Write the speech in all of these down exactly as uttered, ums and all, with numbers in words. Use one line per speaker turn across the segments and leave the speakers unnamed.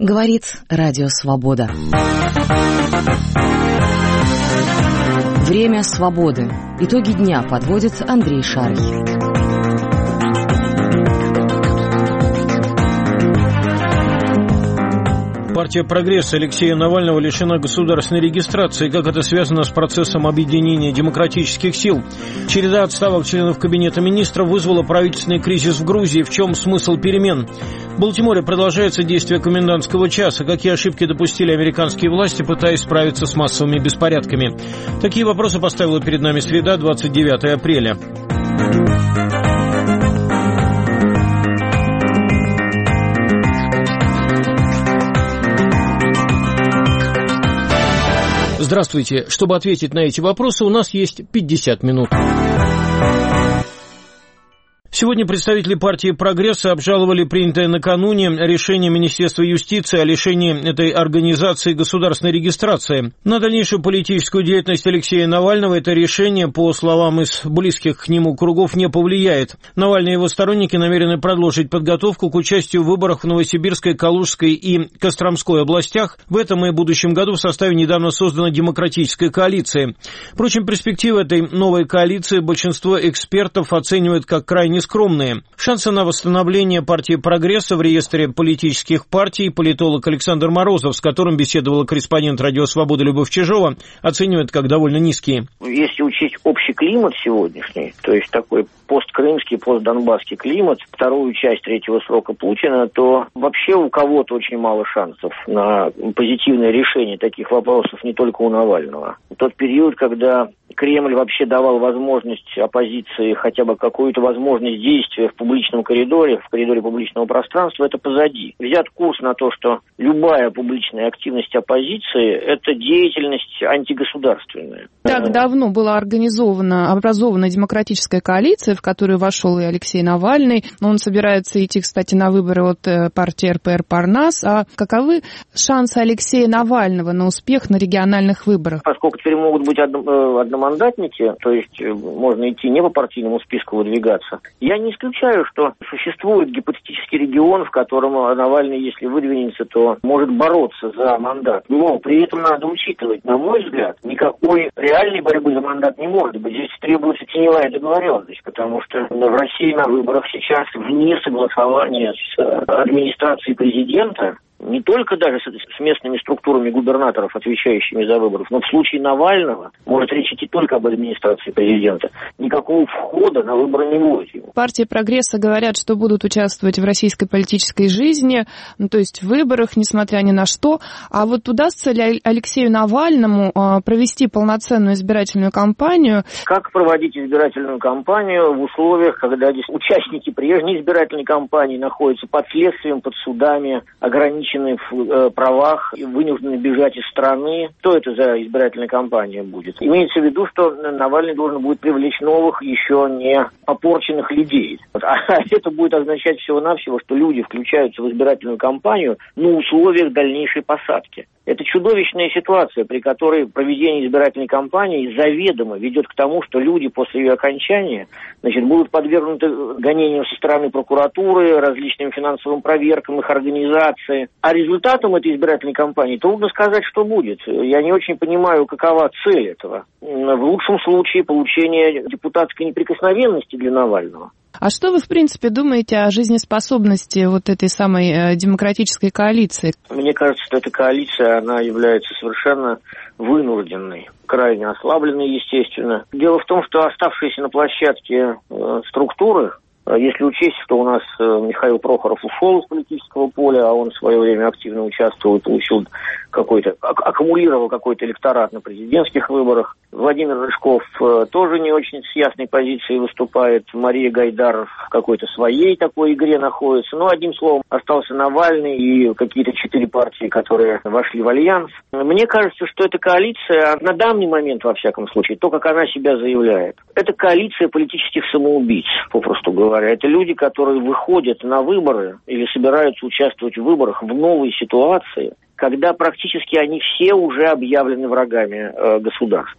Говорит Радио Свобода. Время свободы. Итоги дня подводит Андрей Шарий.
Партия «Прогресс» Алексея Навального лишена государственной регистрации. Как это связано с процессом объединения демократических сил? Череда отставок членов Кабинета министров вызвала правительственный кризис в Грузии. В чем смысл перемен? В Балтиморе продолжается действие комендантского часа. Какие ошибки допустили американские власти, пытаясь справиться с массовыми беспорядками? Такие вопросы поставила перед нами среда, двадцать девятое апреля. Здравствуйте. Чтобы ответить на эти вопросы, у нас есть пятьдесят минут. Сегодня представители партии «Прогресс» обжаловали принятое накануне решение Министерства юстиции о лишении этой организации государственной регистрации. На дальнейшую политическую деятельность Алексея Навального это решение, по словам из близких к нему кругов, не повлияет. Навальный и его сторонники намерены продолжить подготовку к участию в выборах в Новосибирской, Калужской и Костромской областях. В этом и будущем году в составе недавно созданной демократической коалиции. Впрочем, перспективы этой новой коалиции большинство экспертов оценивают как крайне скромные. Шансы на восстановление партии «Прогресса» в реестре политических партий политолог Александр Морозов, с которым беседовала корреспондент «Радио Свобода» Любовь Чижова, оценивает как довольно низкие.
Если учесть общий климат сегодняшний, то есть такой посткрымский, постдонбасский климат, вторую часть третьего срока Путина, то вообще у кого-то очень мало шансов на позитивное решение таких вопросов, не только у Навального. Тот период, когда Кремль вообще давал возможность оппозиции, хотя бы какую-то возможность действия в публичном коридоре, в коридоре публичного пространства, это позади. Взят курс на то, что любая публичная активность оппозиции – это деятельность антигосударственная.
Так давно была организована, образована демократическая коалиция, в которую вошел и Алексей Навальный. Он собирается идти, кстати, на выборы от партии эр пэ эр Парнас. А каковы шансы Алексея Навального на успех на региональных выборах?
Поскольку теперь могут быть одномандатники, то есть можно идти не по партийному списку выдвигаться, я не исключаю, что существует гипотетический регион, в котором Навальный, если выдвинется, то может бороться за мандат. Но при этом надо учитывать, на мой взгляд, никакой реальной борьбы за мандат не может быть. Здесь требуется теневая договоренность, потому что в России на выборах сейчас вне согласования с администрацией президента, не только даже с местными структурами губернаторов, отвечающими за выборы, но в случае Навального может речь идти только об администрации президента. Никакого входа на выборы не будет.
Партии «Прогресса» говорят, что будут участвовать в российской политической жизни, ну, то есть в выборах, несмотря ни на что. А вот удастся ли Алексею Навальному провести полноценную избирательную кампанию?
Как проводить избирательную кампанию в условиях, когда участники прежней избирательной кампании находятся под следствием, под судами, ограничены в правах, вынуждены бежать из страны? Что это за избирательная кампания будет? Имеется в виду, что Навальный должен будет привлечь новых, еще не попорченных людей. А это будет означать всего-навсего, что люди включаются в избирательную кампанию на условиях дальнейшей посадки. Это чудовищная ситуация, при которой проведение избирательной кампании заведомо ведет к тому, что люди после ее окончания, значит, будут подвергнуты гонениям со стороны прокуратуры, различным финансовым проверкам их организации. А результатом этой избирательной кампании трудно сказать, что будет. Я не очень понимаю, какова цель этого. В лучшем случае получение депутатской неприкосновенности для Навального.
А что вы, в принципе, думаете о жизнеспособности вот этой самой э, демократической коалиции?
Мне кажется, что эта коалиция, она является совершенно вынужденной, крайне ослабленной, естественно. Дело в том, что оставшиеся на площадке э, структуры, если учесть, что у нас Михаил Прохоров ушел из политического поля, а он в свое время активно участвовал и получил какой-то, аккумулировал какой-то электорат на президентских выборах. Владимир Рыжков тоже не очень с ясной позицией выступает. Мария Гайдар в какой-то своей такой игре находится. Но, одним словом, остался Навальный и какие-то четыре партии, которые вошли в альянс. Мне кажется, что эта коалиция, на данный момент, во всяком случае, то, как она себя заявляет, это коалиция политических самоубийц, попросту говоря. Это люди, которые выходят на выборы или собираются участвовать в выборах в новой ситуации, когда практически они все уже объявлены врагами э, государства.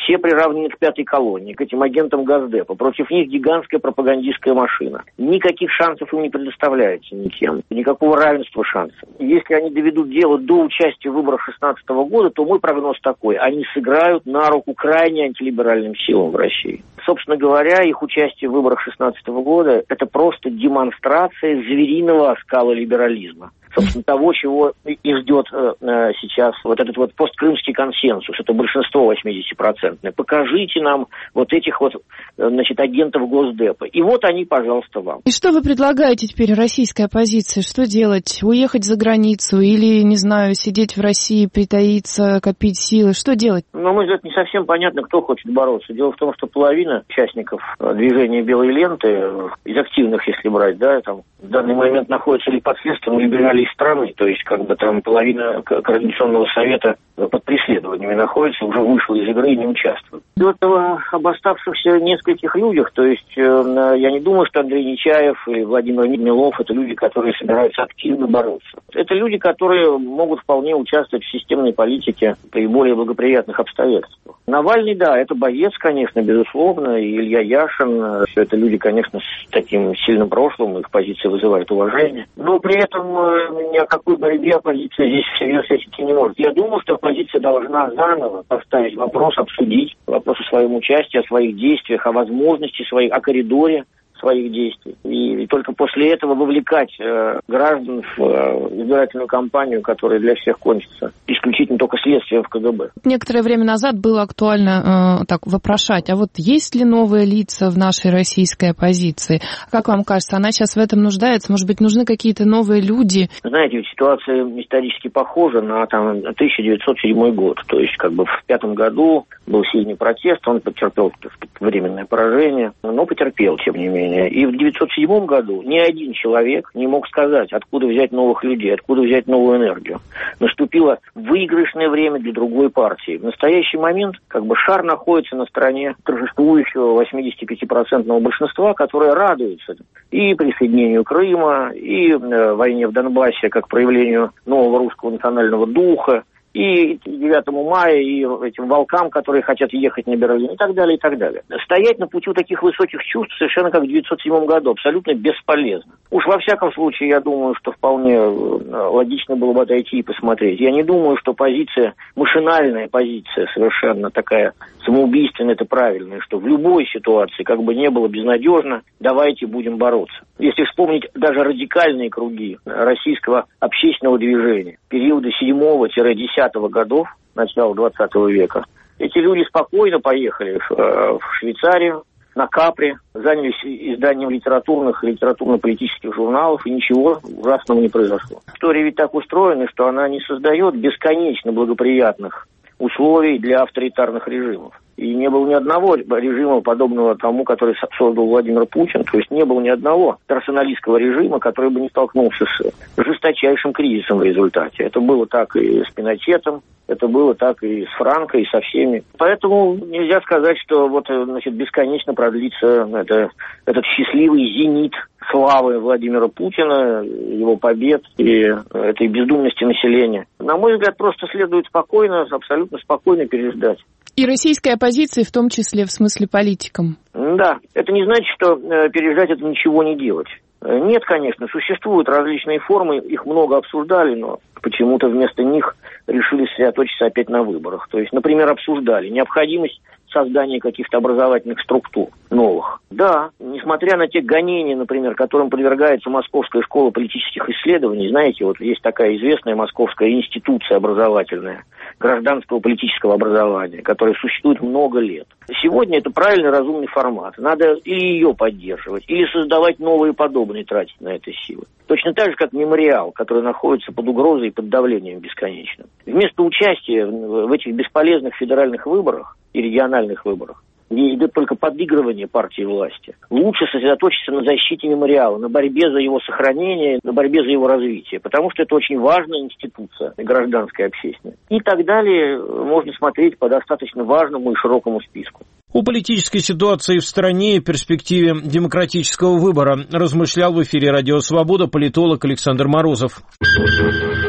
Все приравнены к пятой колонии, к этим агентам Госдепа. Против них гигантская пропагандистская машина. Никаких шансов им не предоставляется никем. Никакого равенства шансов. Если они доведут дело до участия в выборах шестнадцатого года, то мой прогноз такой. Они сыграют на руку крайне антилиберальным силам в России. Собственно говоря, их участие в выборах шестнадцатого года – это просто демонстрация звериного оскала либерализма. Собственно, того, чего и ждет э, сейчас вот этот вот посткрымский консенсус, это большинство восьмидесятипроцентное. Покажите нам вот этих вот, значит, агентов Госдепа. И вот они, пожалуйста, вам.
И что вы предлагаете теперь российской оппозиции? Что делать? Уехать за границу или, не знаю, сидеть в России, притаиться, копить силы? Что делать?
На мой взгляд, не совсем понятно, кто хочет бороться. Дело в том, что половина участников движения «Белой ленты», из активных, если брать, да, там, в данный момент находятся ли под следствием либерализма страны, то есть как бы там половина Координационного совета под преследованиями находится, уже вышла из игры и не участвует. И вот об оставшихся нескольких людях, то есть э, я не думаю, что Андрей Нечаев и Владимир Милов это люди, которые собираются активно бороться. Это люди, которые могут вполне участвовать в системной политике при более благоприятных обстоятельствах. Навальный, да, это боец, конечно, безусловно, и Илья Яшин, все это люди, конечно, с таким сильным прошлым, их позиция вызывает уважение, но при этом ни о какой борьбе оппозиция здесь всерьез идти не может. Я думаю, что оппозиция должна заново поставить вопрос, обсудить вопрос о своем участии, о своих действиях, о возможности своих, о коридоре своих действий. И, и только после этого вовлекать э, граждан в э, избирательную кампанию, которая для всех кончится исключительно только следствием в КГБ.
Некоторое время назад было актуально э, так вопрошать, а вот есть ли новые лица в нашей российской оппозиции? Как вам кажется, она сейчас в этом нуждается? Может быть, нужны какие-то новые люди?
Знаете, ведь ситуация исторически похожа на там, тысяча девятьсот седьмой год. То есть, как бы в пятом году был сильный протест, он потерпел временное поражение, но потерпел, тем не менее. И в девятьсот седьмом году ни один человек не мог сказать, откуда взять новых людей, откуда взять новую энергию. Наступило выигрышное время для другой партии. В настоящий момент как бы шар находится на стороне торжествующего восьмидесятипятипроцентного большинства, которое радуется и присоединению Крыма, и э, войне в Донбассе как проявлению нового русского национального духа, и девятому мая, и этим волкам, которые хотят ехать на Берлин, и так далее, и так далее. Стоять на пути у таких высоких чувств совершенно как в девятьсот седьмом году, абсолютно бесполезно. Уж во всяком случае, я думаю, что вполне логично было бы отойти и посмотреть. Я не думаю, что позиция, машинальная позиция, совершенно такая самоубийственная, это правильная, что в любой ситуации, как бы не было безнадежно, давайте будем бороться. Если вспомнить даже радикальные круги российского общественного движения, периода седьмого-десятого годов, начала двадцатого века, эти люди спокойно поехали в, в Швейцарию, на Капри, занялись изданием литературных и литературно-политических журналов, и ничего ужасного не произошло. История ведь так устроена, что она не создает бесконечно благоприятных условий для авторитарных режимов. И не было ни одного режима, подобного тому, который создал Владимир Путин. То есть не было ни одного персоналистского режима, который бы не столкнулся с жесточайшим кризисом в результате. Это было так и с Пиночетом, это было так и с Франко, и со всеми. Поэтому нельзя сказать, что вот, значит, бесконечно продлится это, этот счастливый зенит славы Владимира Путина, его побед и этой бездумности населения. На мой взгляд, просто следует спокойно, абсолютно спокойно переждать.
И российской оппозиции, в том числе в смысле политикам.
Да, это не значит, что э, переждать это ничего не делать. Нет, конечно, существуют различные формы, их много обсуждали, но почему-то вместо них решили сосредоточиться опять на выборах. То есть, например, обсуждали необходимость создания каких-то образовательных структур новых. Да, несмотря на те гонения, например, которым подвергается Московская школа политических исследований, знаете, вот есть такая известная московская институция образовательная, гражданского политического образования, которая существует много лет. Сегодня это правильный, разумный формат. Надо или ее поддерживать, или создавать новые подобные, тратить на это силы. Точно так же, как мемориал, который находится под угрозой и под давлением бесконечным. Вместо участия в этих бесполезных федеральных выборах и региональных выборах, где идет только подыгрывание партии власти, лучше сосредоточиться на защите мемориала, на борьбе за его сохранение, на борьбе за его развитие, потому что это очень важная институция, гражданская, общественная. И так далее можно смотреть по достаточно важному и широкому списку.
О политической ситуации в стране и перспективе демократического выбора размышлял в эфире «Радио Свобода» политолог Александр Морозов.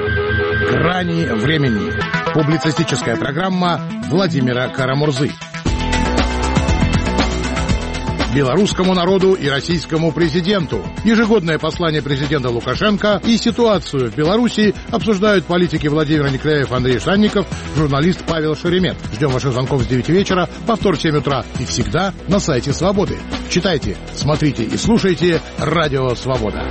«Грани времени». Публицистическая программа Владимира Карамурзы. белорусскому народу и российскому президенту. Ежегодное послание президента Лукашенко и ситуацию в Беларуси обсуждают политики Владимир Неклеев, Андрей Санников, журналист Павел Шеремет. Ждем ваших звонков с девяти вечера, повтор в семь утра и всегда на сайте Свободы. Читайте, смотрите и слушайте Радио Свобода.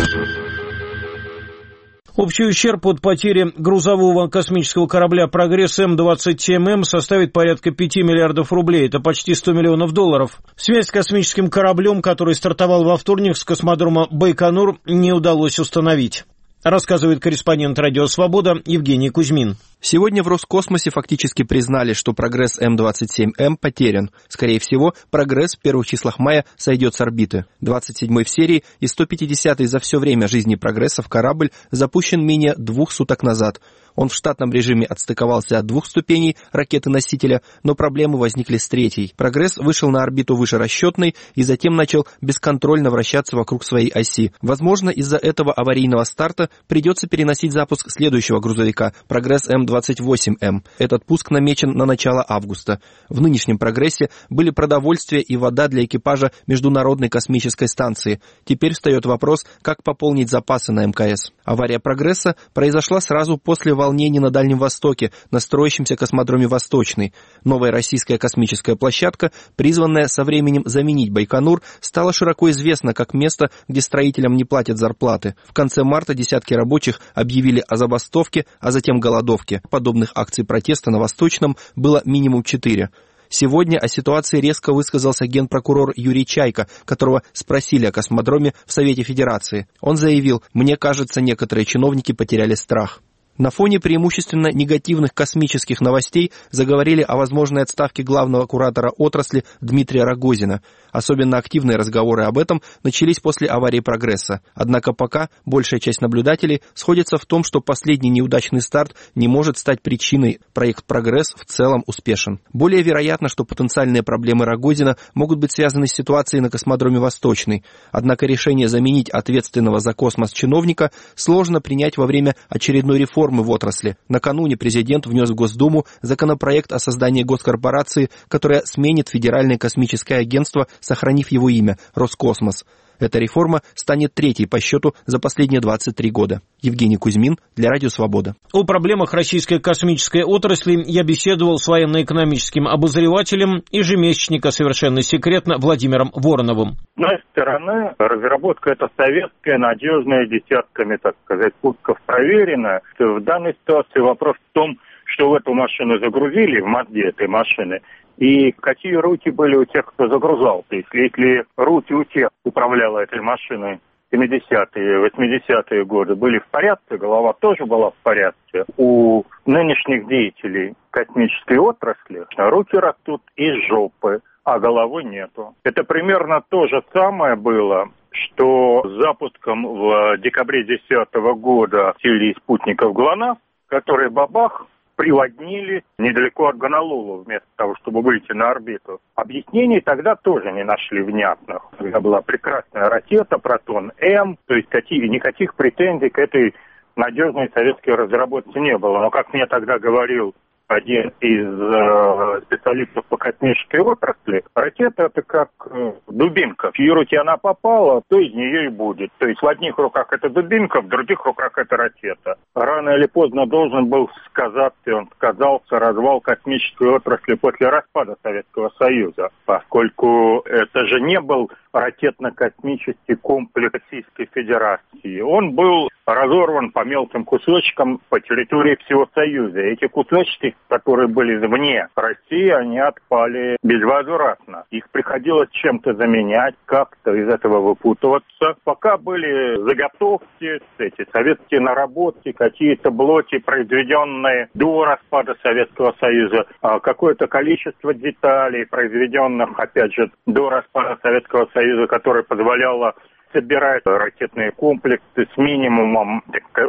Общий ущерб от потери грузового космического корабля «Прогресс М двадцать семь М» составит порядка пяти миллиардов рублей, это почти сто миллионов долларов. Связь с космическим кораблем, который стартовал во вторник с космодрома Байконур, не удалось установить. Рассказывает корреспондент «Радио Свобода» Евгений Кузьмин.
Сегодня в Роскосмосе фактически признали, что «Прогресс М двадцать семь М» потерян. Скорее всего, «Прогресс» в первых числах мая сойдет с орбиты. двадцать седьмой в серии и сто пятидесятый за все время жизни «Прогрессов» корабль запущен менее двух суток назад. Он в штатном режиме отстыковался от двух ступеней ракеты-носителя, но проблемы возникли с третьей. «Прогресс» вышел на орбиту выше расчетной и затем начал бесконтрольно вращаться вокруг своей оси. Возможно, из-за этого аварийного старта придется переносить запуск следующего грузовика «Прогресс М двадцать восемь М». Этот пуск намечен на начало августа. В нынешнем «Прогрессе» были продовольствие и вода для экипажа Международной космической станции. Теперь встает вопрос, как пополнить запасы на эм ка эс. Авария «Прогресса» произошла сразу после волнений на Дальнем Востоке, на строящемся космодроме «Восточный». Новая российская космическая площадка, призванная со временем заменить Байконур, стала широко известна как место, где строителям не платят зарплаты. В конце марта десятки рабочих объявили о забастовке, а затем голодовке. Подобных акций протеста на Восточном было минимум четыре. Сегодня о ситуации резко высказался генпрокурор Юрий Чайка, которого спросили о космодроме в Совете Федерации. Он заявил: «Мне кажется, некоторые чиновники потеряли страх». На фоне преимущественно негативных космических новостей заговорили о возможной отставке главного куратора отрасли Дмитрия Рогозина. Особенно активные разговоры об этом начались после аварии «Прогресса». Однако пока большая часть наблюдателей сходится в том, что последний неудачный старт не может стать причиной. Проект «Прогресс» в целом успешен. Более вероятно, что потенциальные проблемы Рогозина могут быть связаны с ситуацией на космодроме «Восточный». Однако решение заменить ответственного за космос чиновника сложно принять во время очередной реформы в отрасли. Накануне президент внес в Госдуму законопроект о создании госкорпорации, которая сменит Федеральное космическое агентство, сохранив его имя – Роскосмос. Эта реформа станет третьей по счету за последние двадцать три года. Евгений Кузьмин для Радио Свобода.
О проблемах российской космической отрасли я беседовал с военно-экономическим обозревателем ежемесячника «Совершенно секретно» Владимиром Вороновым.
С одной стороны, разработка эта советская, надежная, десятками, так сказать, пусков проверена. В данной ситуации вопрос в том, что в эту машину загрузили, в мозги этой машины, и какие руки были у тех, кто загружал. То есть, если руки у тех управляла этой машиной семидесятые, восьмидесятые годы были в порядке, голова тоже была в порядке, у нынешних деятелей космической отрасли руки растут из жопы, а головы нету. Это примерно то же самое было, что с запуском в декабре две тысячи десятого года силы спутников ГЛОНАСС, которые бабах приводнили недалеко от Гонолулу, вместо того, чтобы выйти на орбиту. Объяснений тогда тоже не нашли внятных. Тогда была прекрасная ракета «Протон-М», то есть какие, никаких претензий к этой надежной советской разработке не было. Но, как мне тогда говорил один из э, специалистов по космической отрасли, ракета — это как э, дубинка. В чьи руки она попала, то из нее и будет. То есть в одних руках это дубинка, в других руках это ракета. Рано или поздно должен был сказаться, и он сказался, развал космической отрасли после распада Советского Союза, поскольку это же не был ракетно-космический комплекс Российской Федерации. Он был разорван по мелким кусочкам по территории всего Союза. Эти кусочки, которые были вне России, они отпали безвозвратно. Их приходилось чем-то заменять, как-то из этого выпутываться. Пока были заготовки, эти советские наработки, какие-то блоки, произведенные до распада Советского Союза, какое-то количество деталей, произведенных, опять же, до распада Советского Союза, которое позволяло собирать ракетные комплексы с минимумом,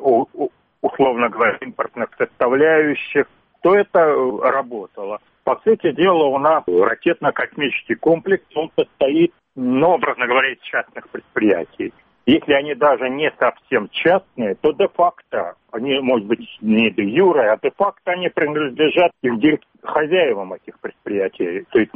условно говоря, импортных составляющих, то это работало. По сути дела, у нас ракетно-космический комплекс, он состоит, ну, образно говоря, из частных предприятий. Если они даже не совсем частные, то де-факто, они, может быть, не де-юре, а де-факто они принадлежат хозяевам этих предприятий. То есть, ну,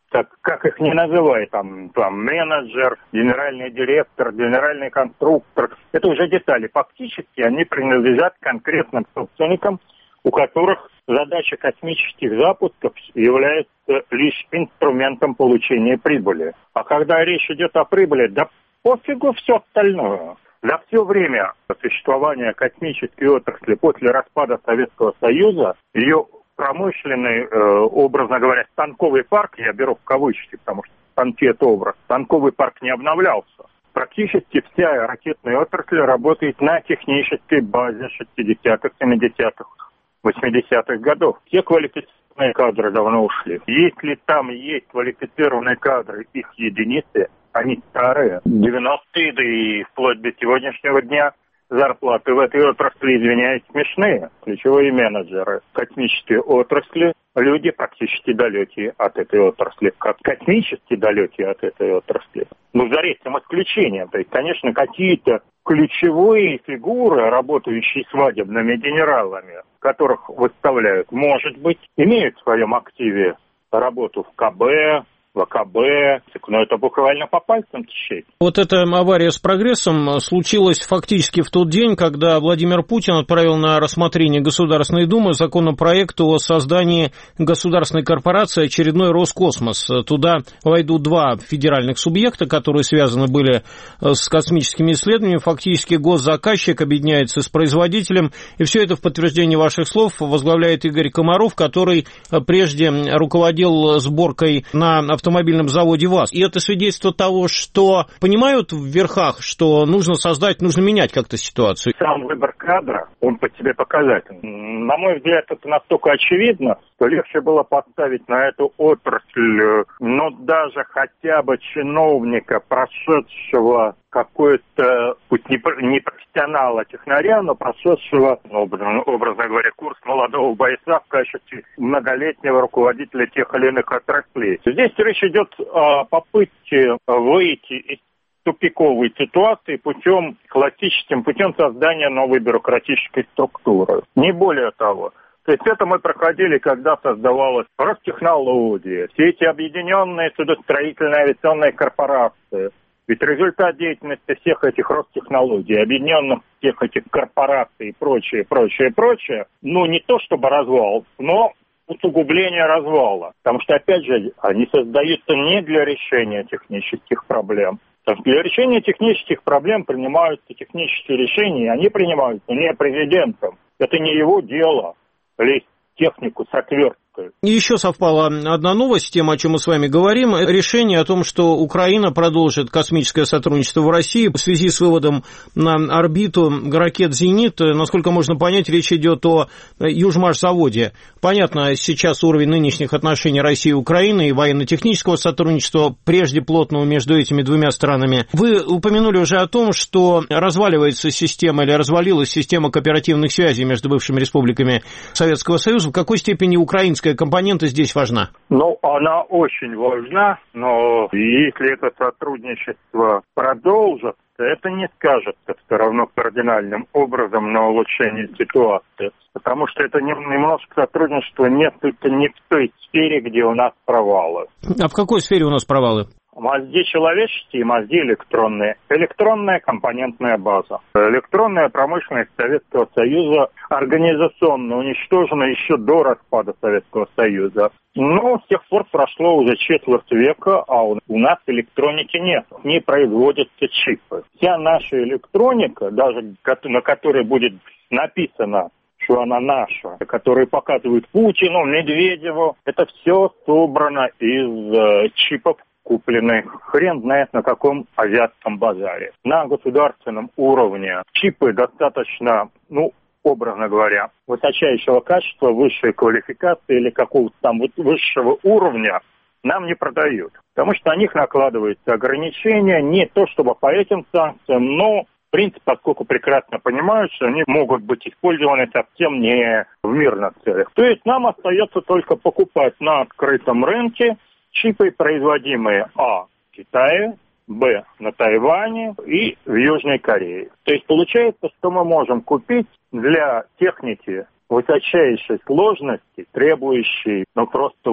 так как их не называй, там, там менеджер, генеральный директор, генеральный конструктор, это уже детали. Фактически они принадлежат конкретным собственникам, у которых задача космических запусков является лишь инструментом получения прибыли. А когда речь идет о прибыли, да пофигу все остальное. За все время существования космической отрасли после распада Советского Союза ее промышленный, э, образно говоря, станковый парк, я беру в кавычки, потому что станки это образ, станковый парк не обновлялся. Практически вся ракетная отрасль работает на технической базе шестидесятых, семидесятых, восьмидесятых годов. Все квалифицированные кадры давно ушли. Если там есть квалифицированные кадры, их единицы, они старые, девяностые, да и вплоть до сегодняшнего дня зарплаты в этой отрасли, извиняюсь, смешные. Ключевые менеджеры космической отрасли, люди практически далекие от этой отрасли, как космически далекие от этой отрасли. Ну, за редким исключением. То есть, конечно, какие-то ключевые фигуры, работающие свадебными генералами, которых выставляют, может быть, имеют в своем активе работу в КБ, в АКБ, но это буквально по пальцам тщеть.
Вот эта авария с «Прогрессом» случилась фактически в тот день, когда Владимир Путин отправил на рассмотрение Государственной Думы законопроект о создании государственной корпорации очередной Роскосмос. Туда войдут два федеральных субъекта, которые связаны были с космическими исследованиями. Фактически госзаказчик объединяется с производителем. И все это в подтверждение ваших слов возглавляет Игорь Комаров, который прежде руководил сборкой на автомобильном заводе ВАЗ. И это свидетельство того, что понимают в верхах, что нужно создать, нужно менять как-то ситуацию.
Сам выбор кадра, он по себе показательный. На мой взгляд, это настолько очевидно, что легче было поставить на эту отрасль, но даже хотя бы чиновника, прошедшего какой-то, пусть не профессионала, технаря, но прошедшего, образно, образно говоря, курс молодого бойца в качестве многолетнего руководителя тех или иных отраслей. Здесь речь идет о попытке выйти из тупиковой ситуации путем, классическим путем создания новой бюрократической структуры. Не более того. То есть это мы проходили, когда создавалась Ростехнология, все эти объединенные судостроительные авиационные корпорации. Ведь результат деятельности всех этих Ростехнологий, объединенных всех этих корпораций и прочее, прочее, прочее, ну не то чтобы развал, но усугубление развала. Потому что, опять же, они создаются не для решения технических проблем. Потому что для решения технических проблем принимаются технические решения, и они принимаются не президентом. Это не его дело лезть в технику с отверткой.
И еще совпала одна новость с тем, о чем мы с вами говорим. Решение о том, что Украина продолжит космическое сотрудничество в России в связи с выводом на орбиту ракет «Зенит». Насколько можно понять, речь идет о Южмашзаводе. Понятно, сейчас уровень нынешних отношений России и Украины и военно-технического сотрудничества, прежде плотного между этими двумя странами. Вы упомянули уже о том, что разваливается система или развалилась система кооперативных связей между бывшими республиками Советского Союза. В какой степени украинская компонента здесь важна?
Ну, она очень важна, но если это сотрудничество продолжится, это не скажется все равно кардинальным образом на улучшение ситуации. Потому что это немножко сотрудничество несколько не в той сфере, где у нас провалы.
А в какой сфере у нас провалы?
Мозги человеческие и мозги электронные. Электронная компонентная база. Электронная промышленность Советского Союза организационно уничтожена еще до распада Советского Союза. Но с тех пор прошло уже четверть века, а у нас электроники нет. Не производятся чипы. Вся наша электроника, даже на которой будет написано, что она наша, которые показывают Путину, Медведеву, это все собрано из э, чипов, купленных хрен знает на каком азиатском базаре. На государственном уровне чипы достаточно, ну, образно говоря, высочайшего качества, высшей квалификации или какого-то там высшего уровня нам не продают. Потому что на них накладываются ограничения, не то чтобы по этим санкциям, но в принципе, поскольку прекрасно понимают, что они могут быть использованы совсем не в мирных целях. То есть нам остается только покупать на открытом рынке чипы, производимые а. в Китае, б. на Тайване и в Южной Корее. То есть получается, что мы можем купить для техники высочайшей сложности, требующей, ну просто вот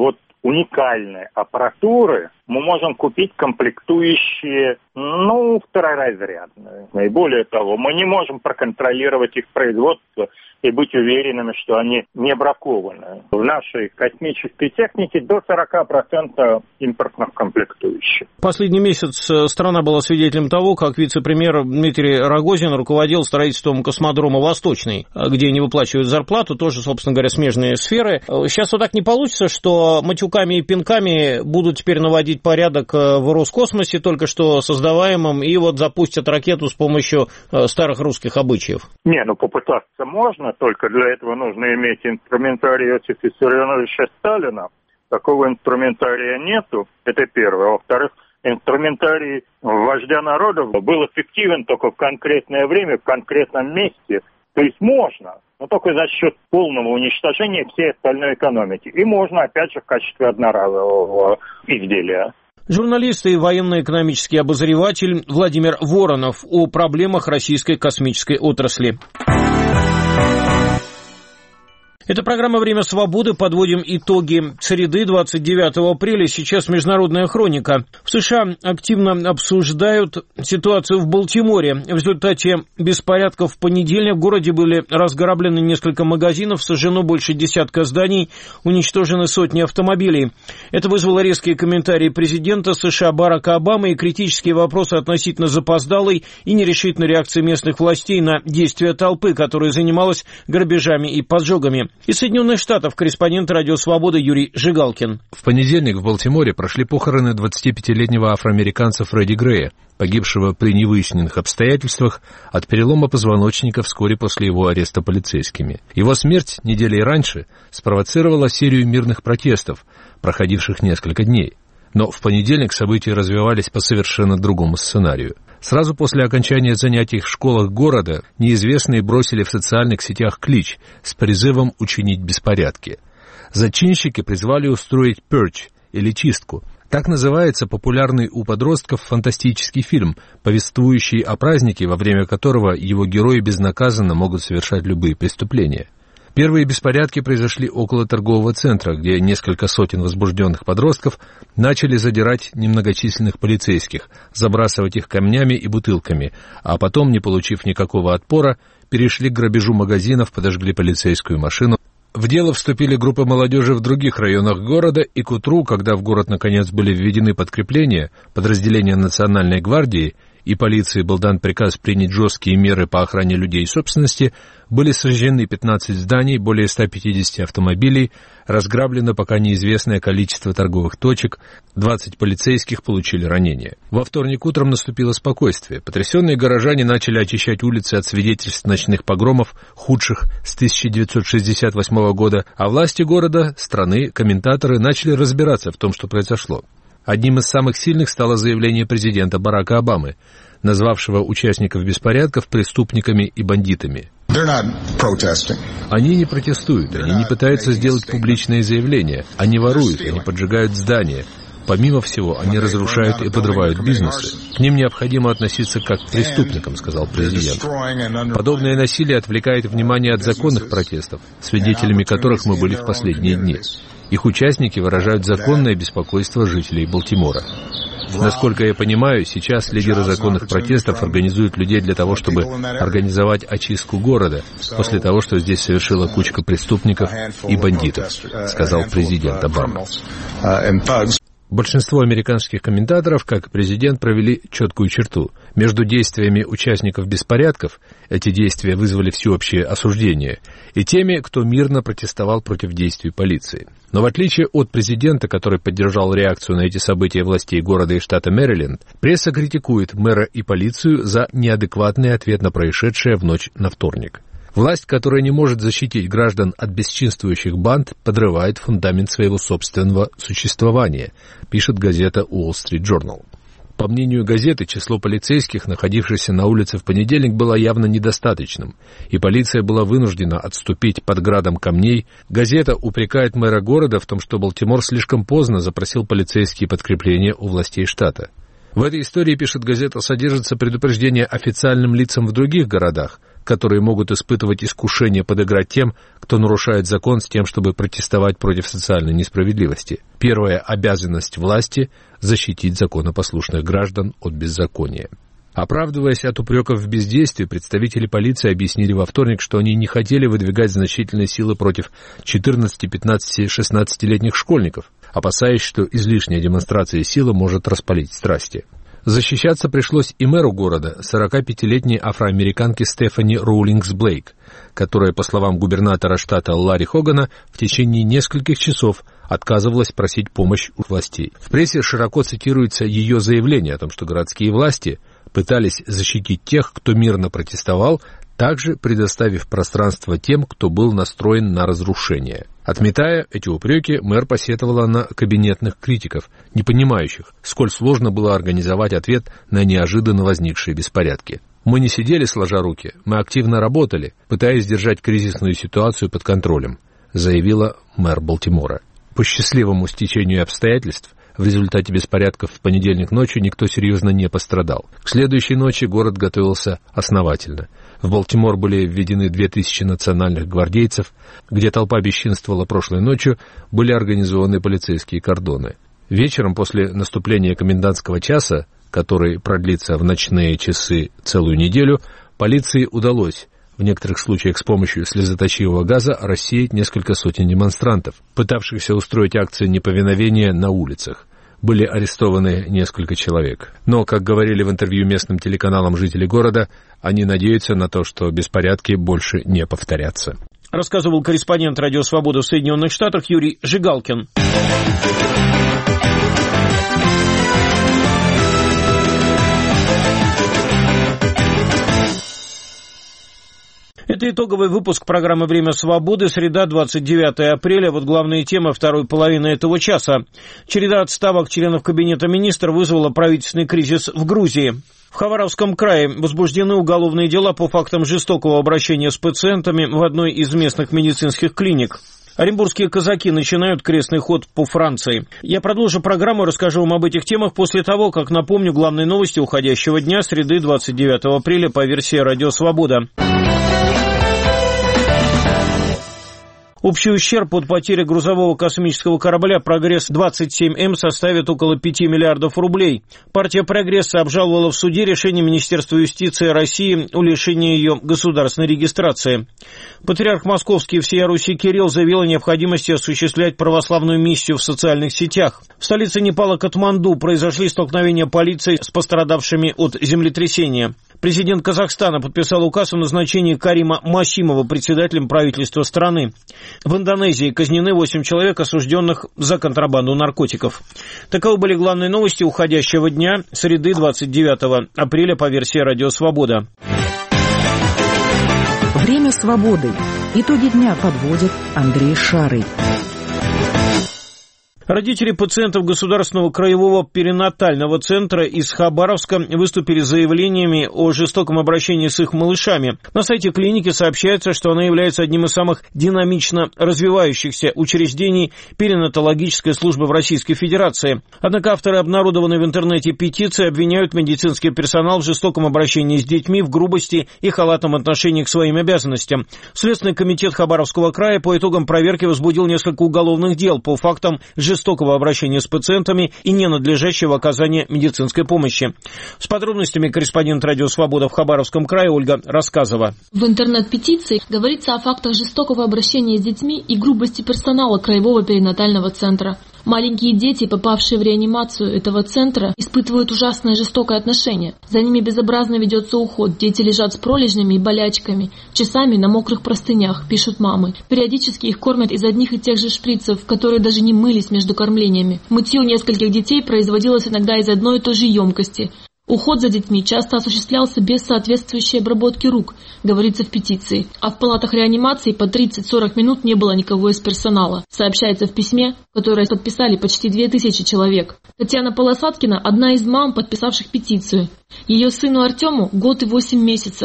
уникальной аппаратуры мы можем купить комплектующие, ну, второразрядные. И более того, мы не можем проконтролировать их производство и быть уверенными, что они не бракованы. В нашей космической технике до сорок процентов импортных комплектующих.
Последний месяц страна была свидетелем того, как вице-премьер Дмитрий Рогозин руководил строительством космодрома «Восточный», где не выплачивают зарплату, тоже, собственно говоря, смежные сферы. Сейчас вот так не получится, что матюками и пинками будут теперь наводить порядок в Роскосмосе, только что создаваемом, и вот запустят ракету с помощью старых русских обычаев.
Не, ну попытаться можно, только для этого нужно иметь инструментарий Иосифа Виссарионовича Сталина. Такого инструментария нету, это первое. Во-вторых, инструментарий вождя народов был эффективен только в конкретное время, в конкретном месте. То есть можно, но только за счет полного уничтожения всей остальной экономики. И можно, опять же, в качестве одноразового изделия.
Журналист и военно-экономический обозреватель Владимир Воронов о проблемах российской космической отрасли. Это программа «Время свободы». Подводим итоги среды, двадцать девятого апреля. Сейчас международная хроника. В США активно обсуждают ситуацию в Балтиморе. В результате беспорядков в понедельник в городе были разграблены несколько магазинов, сожжено больше десятка зданий, уничтожены сотни автомобилей. Это вызвало резкие комментарии президента США Барака Обамы и критические вопросы относительно запоздалой и нерешительной реакции местных властей на действия толпы, которая занималась грабежами и поджогами. Из Соединенных Штатов корреспондент «Радио Свобода» Юрий Жигалкин.
В понедельник в Балтиморе прошли похороны двадцатипятилетнего афроамериканца Фредди Грея, погибшего при невыясненных обстоятельствах от перелома позвоночника вскоре после его ареста полицейскими. Его смерть неделей раньше спровоцировала серию мирных протестов, проходивших несколько дней. Но в понедельник события развивались по совершенно другому сценарию. Сразу после окончания занятий в школах города неизвестные бросили в социальных сетях клич с призывом учинить беспорядки. Зачинщики призвали устроить «purge» или чистку. Так называется популярный у подростков фантастический фильм, повествующий о празднике, во время которого его герои безнаказанно могут совершать любые преступления. Первые беспорядки произошли около торгового центра, где несколько сотен возбужденных подростков начали задирать немногочисленных полицейских, забрасывать их камнями и бутылками, а потом, не получив никакого отпора, перешли к грабежу магазинов, подожгли полицейскую машину. В дело вступили группы молодежи в других районах города, и к утру, когда в город наконец были введены подкрепления, подразделения Национальной гвардии, и полиции был дан приказ принять жесткие меры по охране людей и собственности, были сожжены пятнадцать зданий, более ста пятидесяти автомобилей, разграблено пока неизвестное количество торговых точек, двадцать полицейских получили ранения. Во вторник утром наступило спокойствие. Потрясенные горожане начали очищать улицы от свидетельств ночных погромов, худших с тысяча девятьсот шестьдесят восьмого года, а власти города, страны, комментаторы начали разбираться в том, что произошло. Одним из самых сильных стало заявление президента Барака Обамы, назвавшего участников беспорядков преступниками и бандитами. Они не протестуют, они не пытаются сделать публичное заявление, они воруют, они поджигают здания. Помимо всего, они разрушают и подрывают бизнесы. К ним необходимо относиться как к преступникам, сказал президент. Подобное насилие отвлекает внимание от законных протестов, свидетелями которых мы были в последние дни. Их участники выражают законное беспокойство жителей Балтимора. Насколько я понимаю, сейчас лидеры законных протестов организуют людей для того, чтобы организовать очистку города, после того, что здесь совершила кучка преступников и бандитов, сказал президент Обама. Большинство американских комментаторов, как и президент, провели четкую черту. Между действиями участников беспорядков, эти действия вызвали всеобщее осуждение, и теми, кто мирно протестовал против действий полиции. Но в отличие от президента, который поддержал реакцию на эти события властей города и штата Мэриленд, пресса критикует мэра и полицию за неадекватный ответ на происшедшее в ночь на вторник. Власть, которая не может защитить граждан от бесчинствующих банд, подрывает фундамент своего собственного существования, пишет газета Wall Street Journal. По мнению газеты, число полицейских, находившихся на улице в понедельник, было явно недостаточным, и полиция была вынуждена отступить под градом камней. Газета упрекает мэра города в том, что Балтимор слишком поздно запросил полицейские подкрепления у властей штата. В этой истории, пишет газета, содержится предупреждение официальным лицам в других городах, которые могут испытывать искушение подыграть тем, кто нарушает закон с тем, чтобы протестовать против социальной несправедливости. Первая обязанность власти – защитить законопослушных граждан от беззакония. Оправдываясь от упреков в бездействии, представители полиции объяснили во вторник, что они не хотели выдвигать значительные силы против четырнадцати, пятнадцати, шестнадцатилетних школьников, опасаясь, что излишняя демонстрация силы может распалить страсти. Защищаться пришлось и мэру города, сорокапятилетней афроамериканке Стефани Роулингс Блейк, которая, по словам губернатора штата Ларри Хогана, в течение нескольких часов отказывалась просить помощь у властей. В прессе широко цитируется ее заявление о том, что городские власти пытались защитить тех, кто мирно протестовал, также предоставив пространство тем, кто был настроен на разрушение. Отметая эти упреки, мэр посетовала на кабинетных критиков, не понимающих, сколь сложно было организовать ответ на неожиданно возникшие беспорядки. «Мы не сидели сложа руки, мы активно работали, пытаясь держать кризисную ситуацию под контролем», заявила мэр Балтимора. По счастливому стечению обстоятельств, в результате беспорядков в понедельник ночью никто серьезно не пострадал. К следующей ночи город готовился основательно. В Балтимор были введены две тысячи национальных гвардейцев, где толпа бесчинствовала прошлой ночью, были организованы полицейские кордоны. Вечером после наступления комендантского часа, который продлится в ночные часы целую неделю, полиции удалось в некоторых случаях с помощью слезоточивого газа рассеять несколько сотен демонстрантов, пытавшихся устроить акции неповиновения на улицах. Были арестованы несколько человек. Но, как говорили в интервью местным телеканалам жители города, они надеются на то, что беспорядки больше не повторятся.
Рассказывал корреспондент «Радио Свобода» в Соединенных Штатах Юрий Жигалкин. Это итоговый выпуск программы «Время свободы», среда, двадцать девятое апреля. Вот главные темы второй половины этого часа. Череда отставок членов Кабинета министров вызвала правительственный кризис в Грузии. В Хабаровском крае возбуждены уголовные дела по фактам жестокого обращения с пациентами в одной из местных медицинских клиник. Оренбургские казаки начинают крестный ход по Франции. Я продолжу программу и расскажу вам об этих темах после того, как напомню главные новости уходящего дня, среды, двадцать девятого апреля, по версии «Радио Свобода». Общий ущерб от потери грузового космического корабля «Прогресс двадцать семь эм» составит около пяти миллиардов рублей. Партия «Прогресса» обжаловала в суде решение Министерства юстиции России о лишении ее государственной регистрации. Патриарх Московский всея Руси Кирилл заявил о необходимости осуществлять православную миссию в социальных сетях. В столице Непала Катманду произошли столкновения полиции с пострадавшими от землетрясения. Президент Казахстана подписал указ о назначении Карима Масимова председателем правительства страны. В Индонезии казнены восемь человек, осужденных за контрабанду наркотиков. Таковы были главные новости уходящего дня, среды, двадцать девятого апреля, по версии «Радио Свобода».
Время свободы. Итоги дня подводит Андрей Шарый.
Родители пациентов Государственного краевого перинатального центра из Хабаровска выступили с заявлениями о жестоком обращении с их малышами. На сайте клиники сообщается, что она является одним из самых динамично развивающихся учреждений перинатологической службы в Российской Федерации. Однако авторы обнародованной в интернете петиции обвиняют медицинский персонал в жестоком обращении с детьми, в грубости и халатном отношении к своим обязанностям. Следственный комитет Хабаровского края по итогам проверки возбудил несколько уголовных дел по фактам жестокого жестокого обращения с пациентами и ненадлежащего оказания медицинской помощи. С подробностями корреспондент «Радио Свобода» в Хабаровском крае Ольга Рассказова.
В интернет-петиции говорится о фактах жестокого обращения с детьми и грубости персонала Краевого перинатального центра. Маленькие дети, попавшие в реанимацию этого центра, испытывают ужасное жестокое отношение. За ними безобразно ведется уход. Дети лежат с пролежнями и болячками, часами на мокрых простынях, пишут мамы. Периодически их кормят из одних и тех же шприцев, которые даже не мылись между кормлениями. Мытье нескольких детей производилось иногда из одной и той же емкости. Уход за детьми часто осуществлялся без соответствующей обработки рук, говорится в петиции. А в палатах реанимации по тридцать-сорок минут не было никого из персонала, сообщается в письме, которое подписали почти две тысячи человек. Татьяна Полосаткина – одна из мам, подписавших петицию. Ее сыну Артему год и восемь месяцев.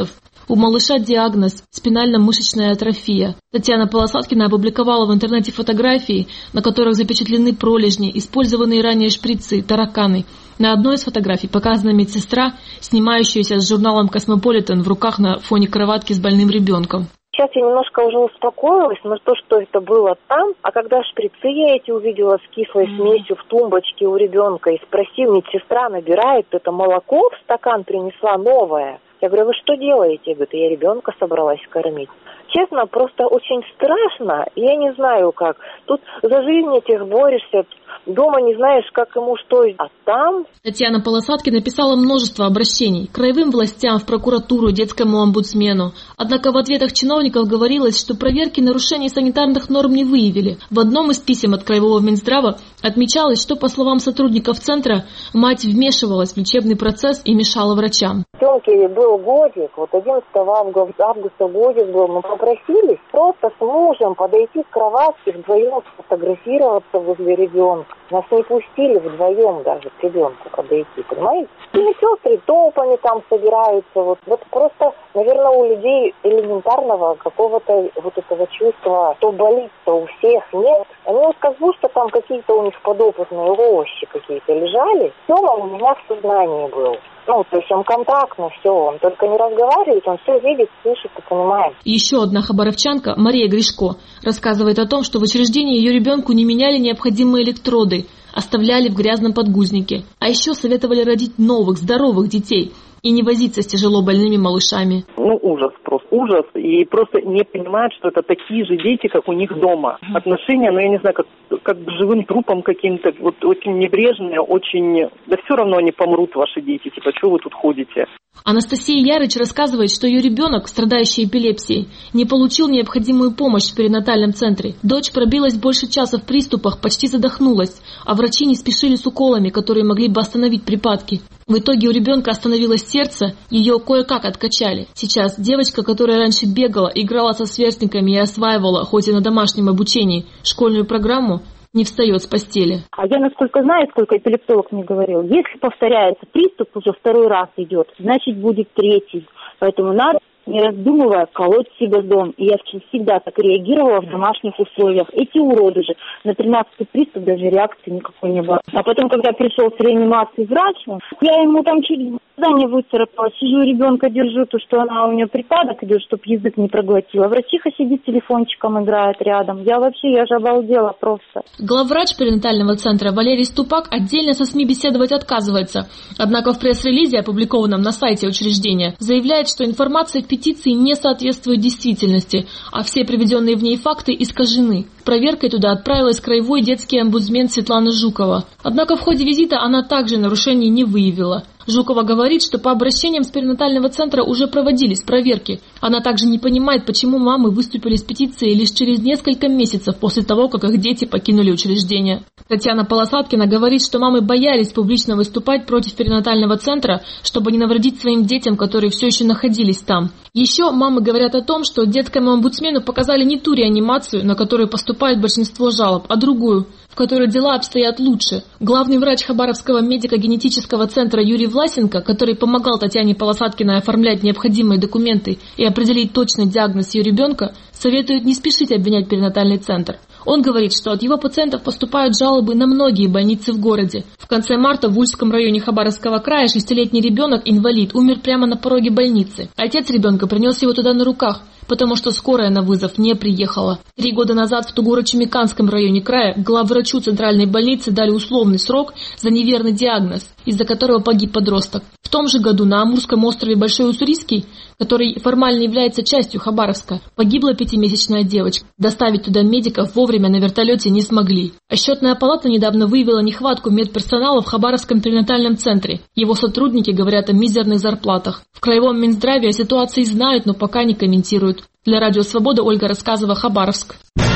У малыша диагноз – спинально-мышечная атрофия. Татьяна Полосаткина опубликовала в интернете фотографии, на которых запечатлены пролежни, использованные ранее шприцы, тараканы. На одной из фотографий показана медсестра, снимающаяся с журналом «Космополитен» в руках на фоне кроватки с больным ребенком.
Сейчас я немножко уже успокоилась, но то, что это было там, а когда шприцы я эти увидела с кислой mm-hmm. смесью в тумбочке у ребенка и спросил, медсестра набирает, это молоко в стакан принесла новое. Я говорю, вы что делаете? Я говорю, я ребенка собралась кормить. Честно, просто очень страшно, я не знаю как. Тут за жизнь этих борешься, дома не знаешь, как ему что, а там...
Татьяна Полосаткина написала множество обращений к краевым властям, в прокуратуру, детскому омбудсмену. Однако в ответах чиновников говорилось, что проверки нарушений санитарных норм не выявили. В одном из писем от краевого Минздрава отмечалось, что, по словам сотрудников центра, мать вмешивалась в лечебный процесс и мешала врачам.
Тёмке был годик, вот одиннадцатого августа годик был, мы попросились просто с мужем подойти к кроватке вдвоем сфотографироваться возле ребенка. Нас не пустили вдвоем даже к ребенку подойти, понимаете? И медсестры толпами там собираются. Вот, вот просто, наверное, у людей элементарного какого-то вот этого чувства, что болит-то у всех нет. Они вот как будто там какие-то у них подопытные овощи какие-то лежали. Тёма у меня в сознании был. Ну, то есть он контактный, все, он только не разговаривает, он все видит, слышит и понимает.
Еще одна хабаровчанка, Мария Гришко, рассказывает о том, что в учреждении ее ребенку не меняли необходимые электроды, оставляли в грязном подгузнике. А еще советовали родить новых, здоровых детей и не возиться с тяжело больными малышами.
Ну, ужас просто, ужас. И просто не понимают, что это такие же дети, как у них дома. Отношения, ну, я не знаю, как, как к живым трупам каким-то, вот очень небрежные, очень... Да все равно они помрут, ваши дети, типа, что вы тут ходите?
Анастасия Ярыч рассказывает, что ее ребенок, страдающий эпилепсией, не получил необходимую помощь в перинатальном центре. Дочь пробилась больше часа в приступах, почти задохнулась, а врачи не спешили с уколами, которые могли бы остановить припадки. В итоге у ребенка остановилось сердце, ее кое-как откачали. Сейчас девочка, которая раньше бегала, играла со сверстниками и осваивала, хоть и на домашнем обучении, школьную программу, не встает с постели.
А я, насколько знаю, сколько эпилептолог мне говорил, если повторяется приступ, уже второй раз идет, значит будет третий. Поэтому надо, не раздумывая, колоть себе дом. И я всегда так реагировала в домашних условиях. Эти уроды же на тринадцатый приступ даже реакции никакой не было. А потом, когда пришел с реанимации врач, я ему там чуть глаза не выцарапала. Сижу, ребенка держу, то, что она у нее припадок идет, чтобы язык не проглотила. Врачиха сидит, телефончиком играет рядом. Я вообще, я же обалдела просто.
Главврач перинатального центра Валерий Ступак отдельно со СМИ беседовать отказывается. Однако в пресс-релизе, опубликованном на сайте учреждения, заявляет, что информация в петиции не соответствует действительности, а все приведенные в ней факты искажены. Проверкой туда отправилась краевой детский омбудсмен Светлана Жукова. Однако в ходе визита она также нарушений не выявила. Жукова говорит, что по обращениям с перинатального центра уже проводились проверки. Она также не понимает, почему мамы выступили с петицией лишь через несколько месяцев после того, как их дети покинули учреждение. Татьяна Полосаткина говорит, что мамы боялись публично выступать против перинатального центра, чтобы не навредить своим детям, которые все еще находились там. Еще мамы говорят о том, что детскому омбудсмену показали не ту реанимацию, на которую поступает большинство жалоб, а другую, в которой дела обстоят лучше. Главный врач Хабаровского медико-генетического центра Юрий Власенко, который помогал Татьяне Полосаткиной оформлять необходимые документы и определить точный диагноз ее ребенка, советует не спешить обвинять перинатальный центр. Он говорит, что от его пациентов поступают жалобы на многие больницы в городе. В конце марта в Ульском районе Хабаровского края шестилетний ребенок-инвалид умер прямо на пороге больницы. Отец ребенка принес его туда на руках, потому что скорая на вызов не приехала. Три года назад в Тугуро-Чемиканском районе края главврачу центральной больницы дали условный срок за неверный диагноз, из-за которого погиб подросток. В том же году на Амурском острове Большой Уссурийский, который формально является частью Хабаровска, погибла пятимесячная девочка. Доставить туда медиков вовремя на вертолете не смогли. А счетная палата недавно выявила нехватку медперсонала в Хабаровском перинатальном центре. Его сотрудники говорят о мизерных зарплатах. В краевом Минздраве о ситуации знают, но пока не комментируют. Для Радио Свобода Ольга Рассказова, Хабаровск.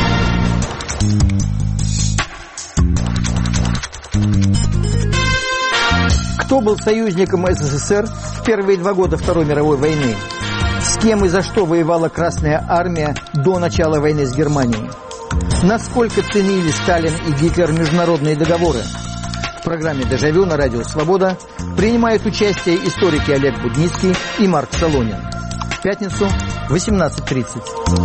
Кто был союзником СССР в первые два года Второй мировой войны? С кем и за что воевала Красная Армия до начала войны с Германией? Насколько ценили Сталин и Гитлер международные договоры? В программе «Дежавю» на Радио Свобода принимают участие историки Олег Будницкий и Марк Солонин. пятницу в восемнадцать тридцать.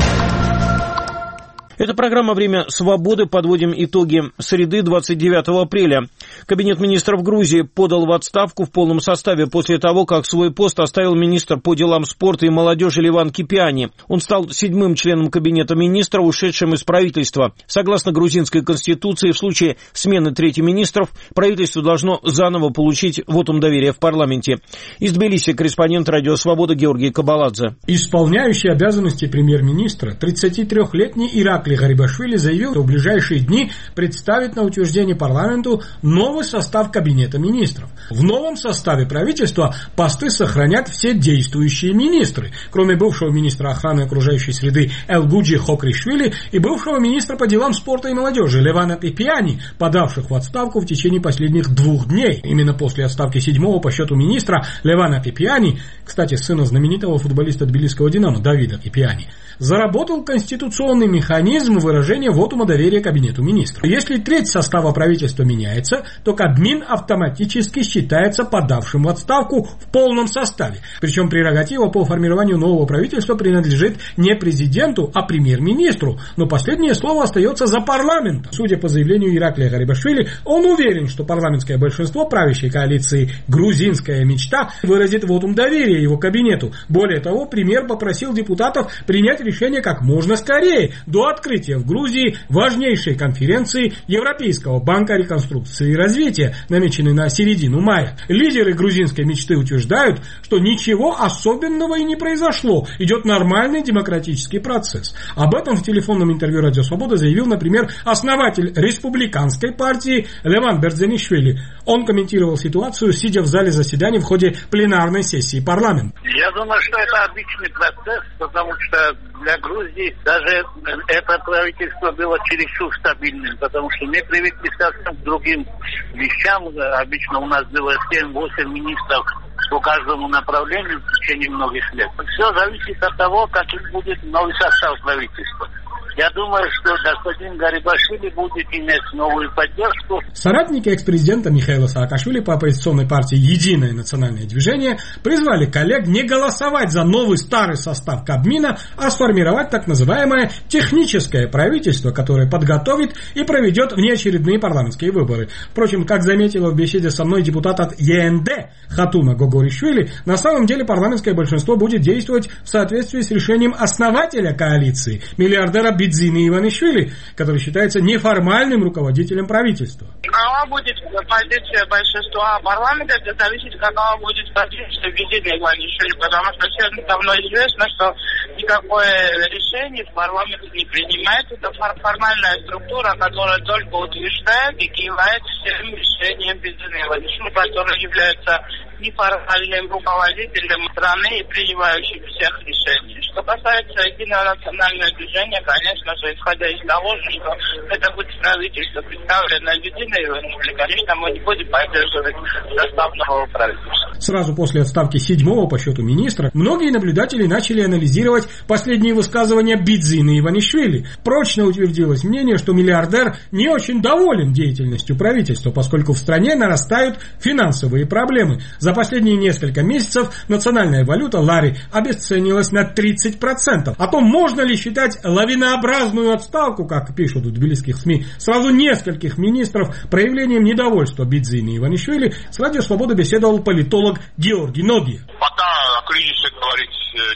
Это программа «Время свободы». Подводим итоги среды двадцать девятого апреля. Кабинет министров Грузии подал в отставку в полном составе после того, как свой пост оставил министр по делам спорта и молодежи Леван Кипиани. Он стал седьмым членом кабинета министров, ушедшим из правительства. Согласно грузинской конституции, в случае смены трети министров правительство должно заново получить вотум доверия в парламенте. Из Тбилиси корреспондент «Радио Свобода» Георгий Кабаладзе.
Исполняющий обязанности премьер-министра тридцатитрёхлетний Иракли Гарибашвили заявил, что в ближайшие дни представит на утверждение парламенту новый состав кабинета министров. В новом составе правительства посты сохранят все действующие министры, кроме бывшего министра охраны окружающей среды Элгуджи Хокришвили и бывшего министра по делам спорта и молодежи Левана Пипиани, подавших в отставку в течение последних двух дней. Именно после отставки седьмого по счету министра Левана Пипиани, кстати, сына знаменитого футболиста тбилисского «Динамо» Давида Пипиани, заработал конституционный механизм выражения вотума доверия кабинету министров. Если треть состава правительства меняется, то Кабмин автоматически считается подавшим в отставку в полном составе. Причем прерогатива по формированию нового правительства принадлежит не президенту, а премьер-министру. Но последнее слово остается за парламентом. Судя по заявлению Ираклия Гарибашвили, он уверен, что парламентское большинство правящей коалиции «Грузинская мечта» выразит вотум доверия его кабинету. Более того, премьер попросил депутатов принять решение как можно скорее, до открытия в Грузии важнейшей конференции Европейского банка реконструкции и развития, намеченной на середину мая. Лидеры грузинской мечты утверждают, что ничего особенного и не произошло. Идет нормальный демократический процесс. Об этом в телефонном интервью «Радио Свобода» заявил, например, основатель республиканской партии Леван Бердзенишвили. Он комментировал ситуацию, сидя в зале заседаний в ходе пленарной сессии парламента.
Я думаю, что это обычный процесс, потому что для Грузии даже это правительство было чересчур стабильным, потому что мы привыкли совсем к другим вещам. Обычно у нас было семь-восемь министров по каждому направлению в течение многих лет. Все зависит от того, каким будет новый состав правительства. Я думаю, что господин Гарибашвили будет иметь новую поддержку.
Соратники экс-президента Михаила Саакашвили по оппозиционной партии «Единое национальное движение» призвали коллег не голосовать за новый старый состав Кабмина, а сформировать так называемое техническое правительство, которое подготовит и проведет внеочередные парламентские выборы. Впрочем, как заметила в беседе со мной депутат от ЕНД Хатуна Гогоришвили, на самом деле парламентское большинство будет действовать в соответствии с решением основателя коалиции, миллиардера Бидзины Иванишвили, который считается неформальным руководителем правительства.
Какова будет позиция большинства парламента, это зависит, какова будет позиция Бидзины Иванишвили, потому что всем давно известно, что никакое решение в парламенте не принимает. Это формальная структура, которая только утверждает и кивает всем решениям Бидзины Иванишвили, который является неформальным руководителем страны и принимающим всех решений. Что касается единого национального движения, конечно же, исходя из того, что это будет правительство, представленное Бидзиной Иванишвили, конечно, мы не будем поддерживать состав нового правительства.
Сразу после отставки седьмого по счету министра, многие наблюдатели начали анализировать последние высказывания Бидзины Иванишвили. Прочно утвердилось мнение, что миллиардер не очень доволен деятельностью правительства, поскольку в стране нарастают финансовые проблемы. За последние несколько месяцев национальная валюта лари обесценилась на тридцать процентов. О том, можно ли считать лавинообразную отставку, как пишут в тбилисских СМИ, сразу нескольких министров проявлением недовольства Бидзины Иванишвили, с «Радио Свобода» беседовал политолог Георгий Ноги.
Пока о кризисе говорить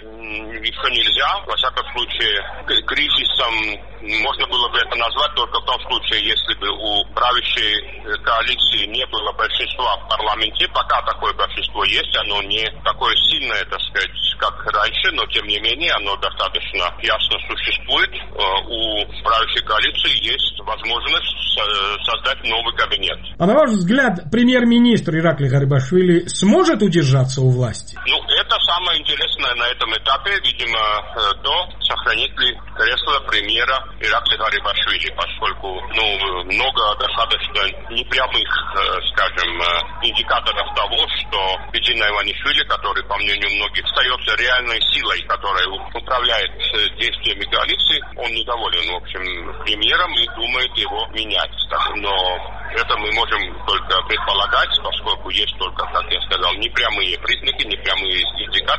еще нельзя. Во всяком случае, кризисом можно было бы это назвать только в том случае, если бы у правящей коалиции не было большинства в парламенте. Пока такое большинство есть, оно не такое сильное, так сказать, как раньше, но тем не менее оно достаточно ясно существует. У правящей коалиции есть возможность создать новый кабинет.
А на ваш взгляд, премьер-министр Ираклий Гарибашвили сможет удержаться у власти?
Ну, это самое интересное на этом этапе, видимо, то, сохранит ли кресло премьера Ираклий Гарибашвили, поскольку ну, много достаточно непрямых, скажем, индикаторов того, что Бидзина Иванишвили, который, по мнению многих, остается реальной силой, которая управляет действиями коалиции, он недоволен, в общем, премьером и думает его менять. Но это мы можем только предполагать, поскольку есть только, как я сказал, непрямые признаки, непрямые индикаторы.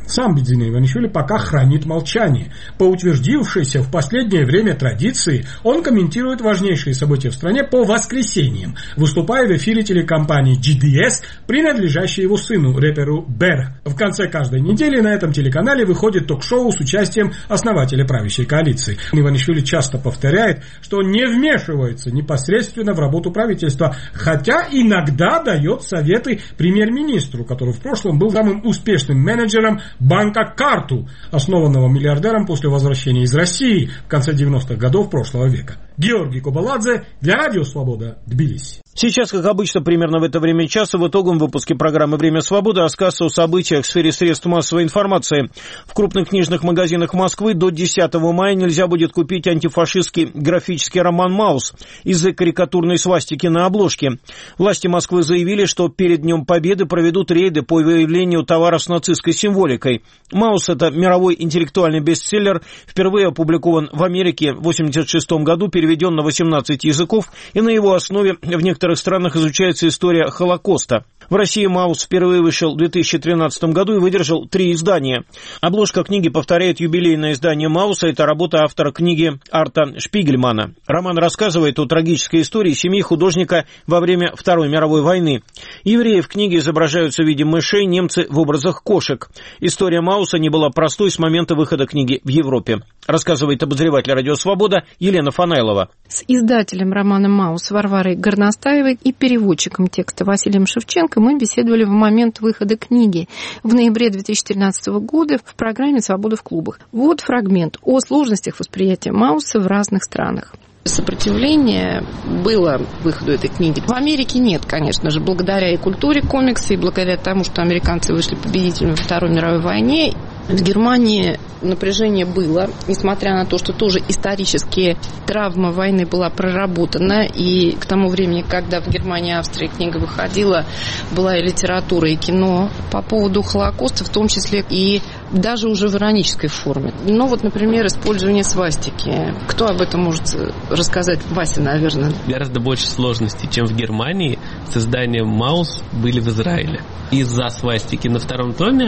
Сам Бидзина Иванишвили пока хранит молчание. По утвердившейся в последнее время традиции, он комментирует важнейшие события в стране по воскресеньям, выступая в эфире телекомпании джи ди эс, принадлежащей его сыну, рэперу Бэр. В конце каждой недели на этом телеканале выходит ток-шоу с участием основателя правящей коалиции. Иванишвили часто повторяет, что он не вмешивается непосредственно в работу правительства, хотя иногда дает советы премьер-министру, который в прошлом был самым успешным менеджером банка «Карту», основанного миллиардером после возвращения из России в конце девяностых годов прошлого века. Георгий Кобаладзе для Радио Свобода, Тбилиси.
Сейчас, как обычно, примерно в это время часа в итоговом выпуске программы «Время свободы» рассказ о событиях в сфере средств массовой информации. В крупных книжных магазинах Москвы до десятого мая нельзя будет купить антифашистский графический роман «Маус» из-за карикатурной свастики на обложке. Власти Москвы заявили, что перед Днем Победы проведут рейды по выявлению товаров с нацистской символикой. «Маус» — это мировой интеллектуальный бестселлер, впервые опубликован в Америке в восемьдесят шестом году, переведен на восемнадцать языков, и на его основе в некоторых В некоторых странах изучается история Холокоста. В России «Маус» впервые вышел в две тысячи тринадцатом году и выдержал три издания. Обложка книги повторяет юбилейное издание «Мауса». Это работа автора книги Арта Шпигельмана. Роман рассказывает о трагической истории семьи художника во время Второй мировой войны. Евреи в книге изображаются в виде мышей, немцы в образах кошек. История «Мауса» не была простой с момента выхода книги в Европе, рассказывает обозреватель «Радио Свобода» Елена Фанайлова.
С издателем романа «Маус» Варварой Горностаевой и переводчиком текста Василием Шевченко мы беседовали в момент выхода книги в ноябре две тысячи тринадцатого года в программе «Свобода в клубах». Вот фрагмент о сложностях восприятия Мауса в разных странах. Сопротивление было выходу этой книги. В Америке нет, конечно же, благодаря и культуре комикса, и благодаря тому, что американцы вышли победителями во Второй мировой войне. В Германии напряжение было, несмотря на то, что тоже исторически травма войны была проработана, и к тому времени, когда в Германии и Австрии книга выходила, была и литература, и кино по поводу Холокоста, в том числе и даже уже в иронической форме. Ну вот, например, использование свастики. Кто об этом может рассказать? Вася, наверное.
Гораздо больше сложностей, чем в Германии, с изданием «Маус» были в Израиле. Из-за свастики на втором томе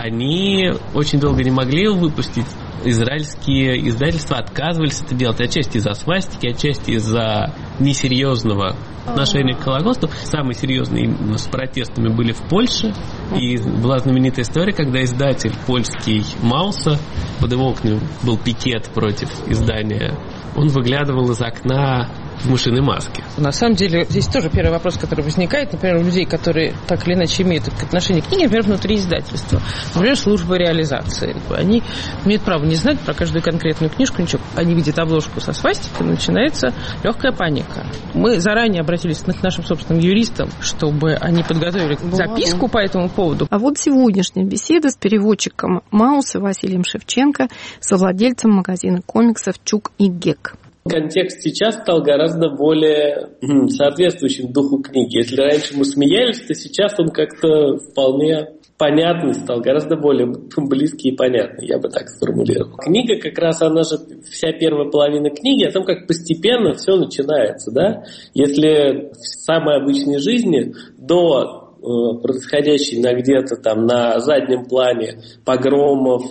они очень долго не могли его выпустить. Израильские издательства отказывались это делать, отчасти из-за свастики, отчасти из-за несерьезного отношения к Холокосту. Самые серьезные именно с протестами были в Польше. И была знаменитая история, когда издатель польский Мауса, под его окнами был пикет против издания, он выглядывал из окна в мышиной маске.
На самом деле, здесь тоже первый вопрос, который возникает, например, у людей, которые так или иначе имеют отношение к книге, например, внутри издательства, например, служба реализации. Они имеют право не знать про каждую конкретную книжку, ничего. Они видят обложку со свастикой, начинается легкая паника. Мы заранее обратились к нашим собственным юристам, чтобы они подготовили записку по этому поводу.
А вот сегодняшняя беседа с переводчиком Мауса Василием Шевченко, совладельцем магазина комиксов «Чук и Гек».
Контекст сейчас стал гораздо более соответствующим духу книги. Если раньше мы смеялись, то сейчас он как-то вполне понятный стал, гораздо более близкий и понятный, я бы так сформулировал. Книга как раз, она же, вся первая половина книги, о том, как постепенно все начинается, да. Если в самой обычной жизни до происходящий на где-то там на заднем плане погромов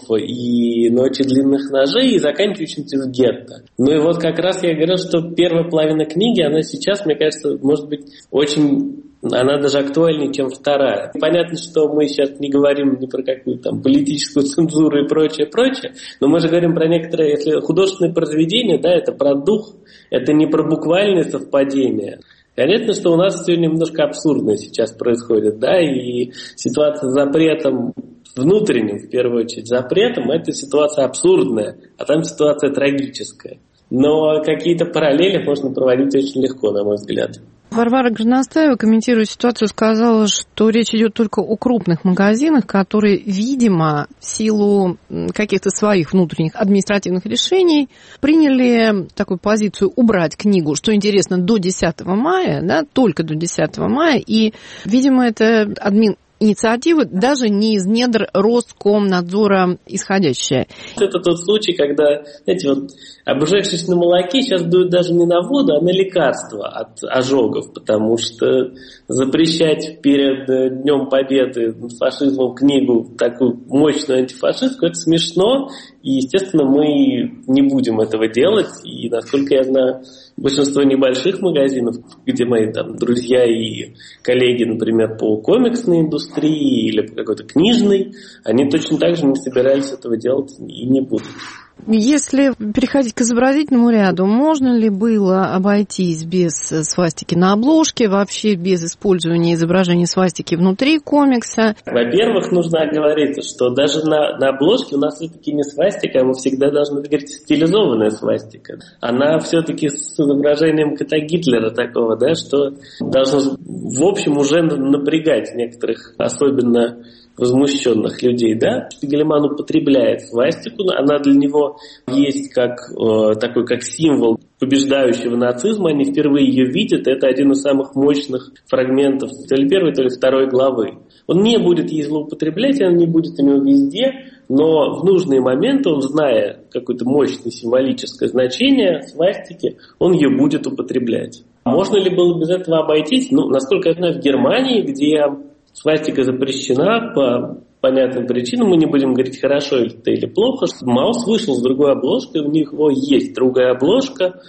и ночи длинных ножей и заканчивающимся в гетто. Ну и вот как раз я говорил, что первая половина книги, она сейчас, мне кажется, может быть очень... Она даже актуальнее, чем вторая. Понятно, что мы сейчас не говорим ни про какую-то там политическую цензуру и прочее, прочее, но мы же говорим про некоторые, если художественные произведения, да, это про дух, это не про буквальные совпадения. Понятно, что у нас все немножко абсурдно сейчас происходит, да, и ситуация с запретом, внутренним, в первую очередь, запретом, это ситуация абсурдная, а там ситуация трагическая. Но какие-то параллели можно проводить очень легко, на мой взгляд.
Варвара Горностаева, комментируя ситуацию, сказала, что речь идет только о крупных магазинах, которые, видимо, в силу каких-то своих внутренних административных решений приняли такую позицию убрать книгу, что интересно, до десятого мая, да, только до десятого мая, и, видимо, это админ инициатива, даже не из недр Роскомнадзора исходящая.
Это тот случай, когда, знаете, вот обжегшись на молоке, сейчас дуют даже не на воду, а на лекарства от ожогов, потому что запрещать перед Днем Победы над фашизмом книгу такую мощную антифашистскую, это смешно, и, естественно, мы не будем этого делать, и, насколько я знаю, большинство небольших магазинов, где мои там друзья и коллеги, например, по комиксной индустрии или по какой-то книжной, они точно так же не собирались этого делать и не будут.
Если переходить к изобразительному ряду, можно ли было обойтись без свастики на обложке, вообще без использования изображения свастики внутри комикса?
Во-первых, нужно оговориться, что даже на, на обложке у нас все-таки не свастика, а мы всегда должны говорить стилизованная свастика. Она все-таки с изображением кота Гитлера такого, да, что должно, в общем, уже напрягать некоторых, особенно возмущенных людей, да. Шпигельман употребляет свастику, она для него есть как э, такой как символ побеждающего нацизма, они впервые ее видят, это один из самых мощных фрагментов то ли первой, то ли второй главы. Он не будет ей злоупотреблять, он не будет у него везде, но в нужные моменты, он, зная какое-то мощное символическое значение свастики, он ее будет употреблять. Можно ли было без этого обойтись? Ну, насколько я знаю, в Германии, где свастика запрещена по понятным причинам, мы не будем говорить, хорошо это или плохо, что Маус вышел с другой обложкой, у него есть другая обложка,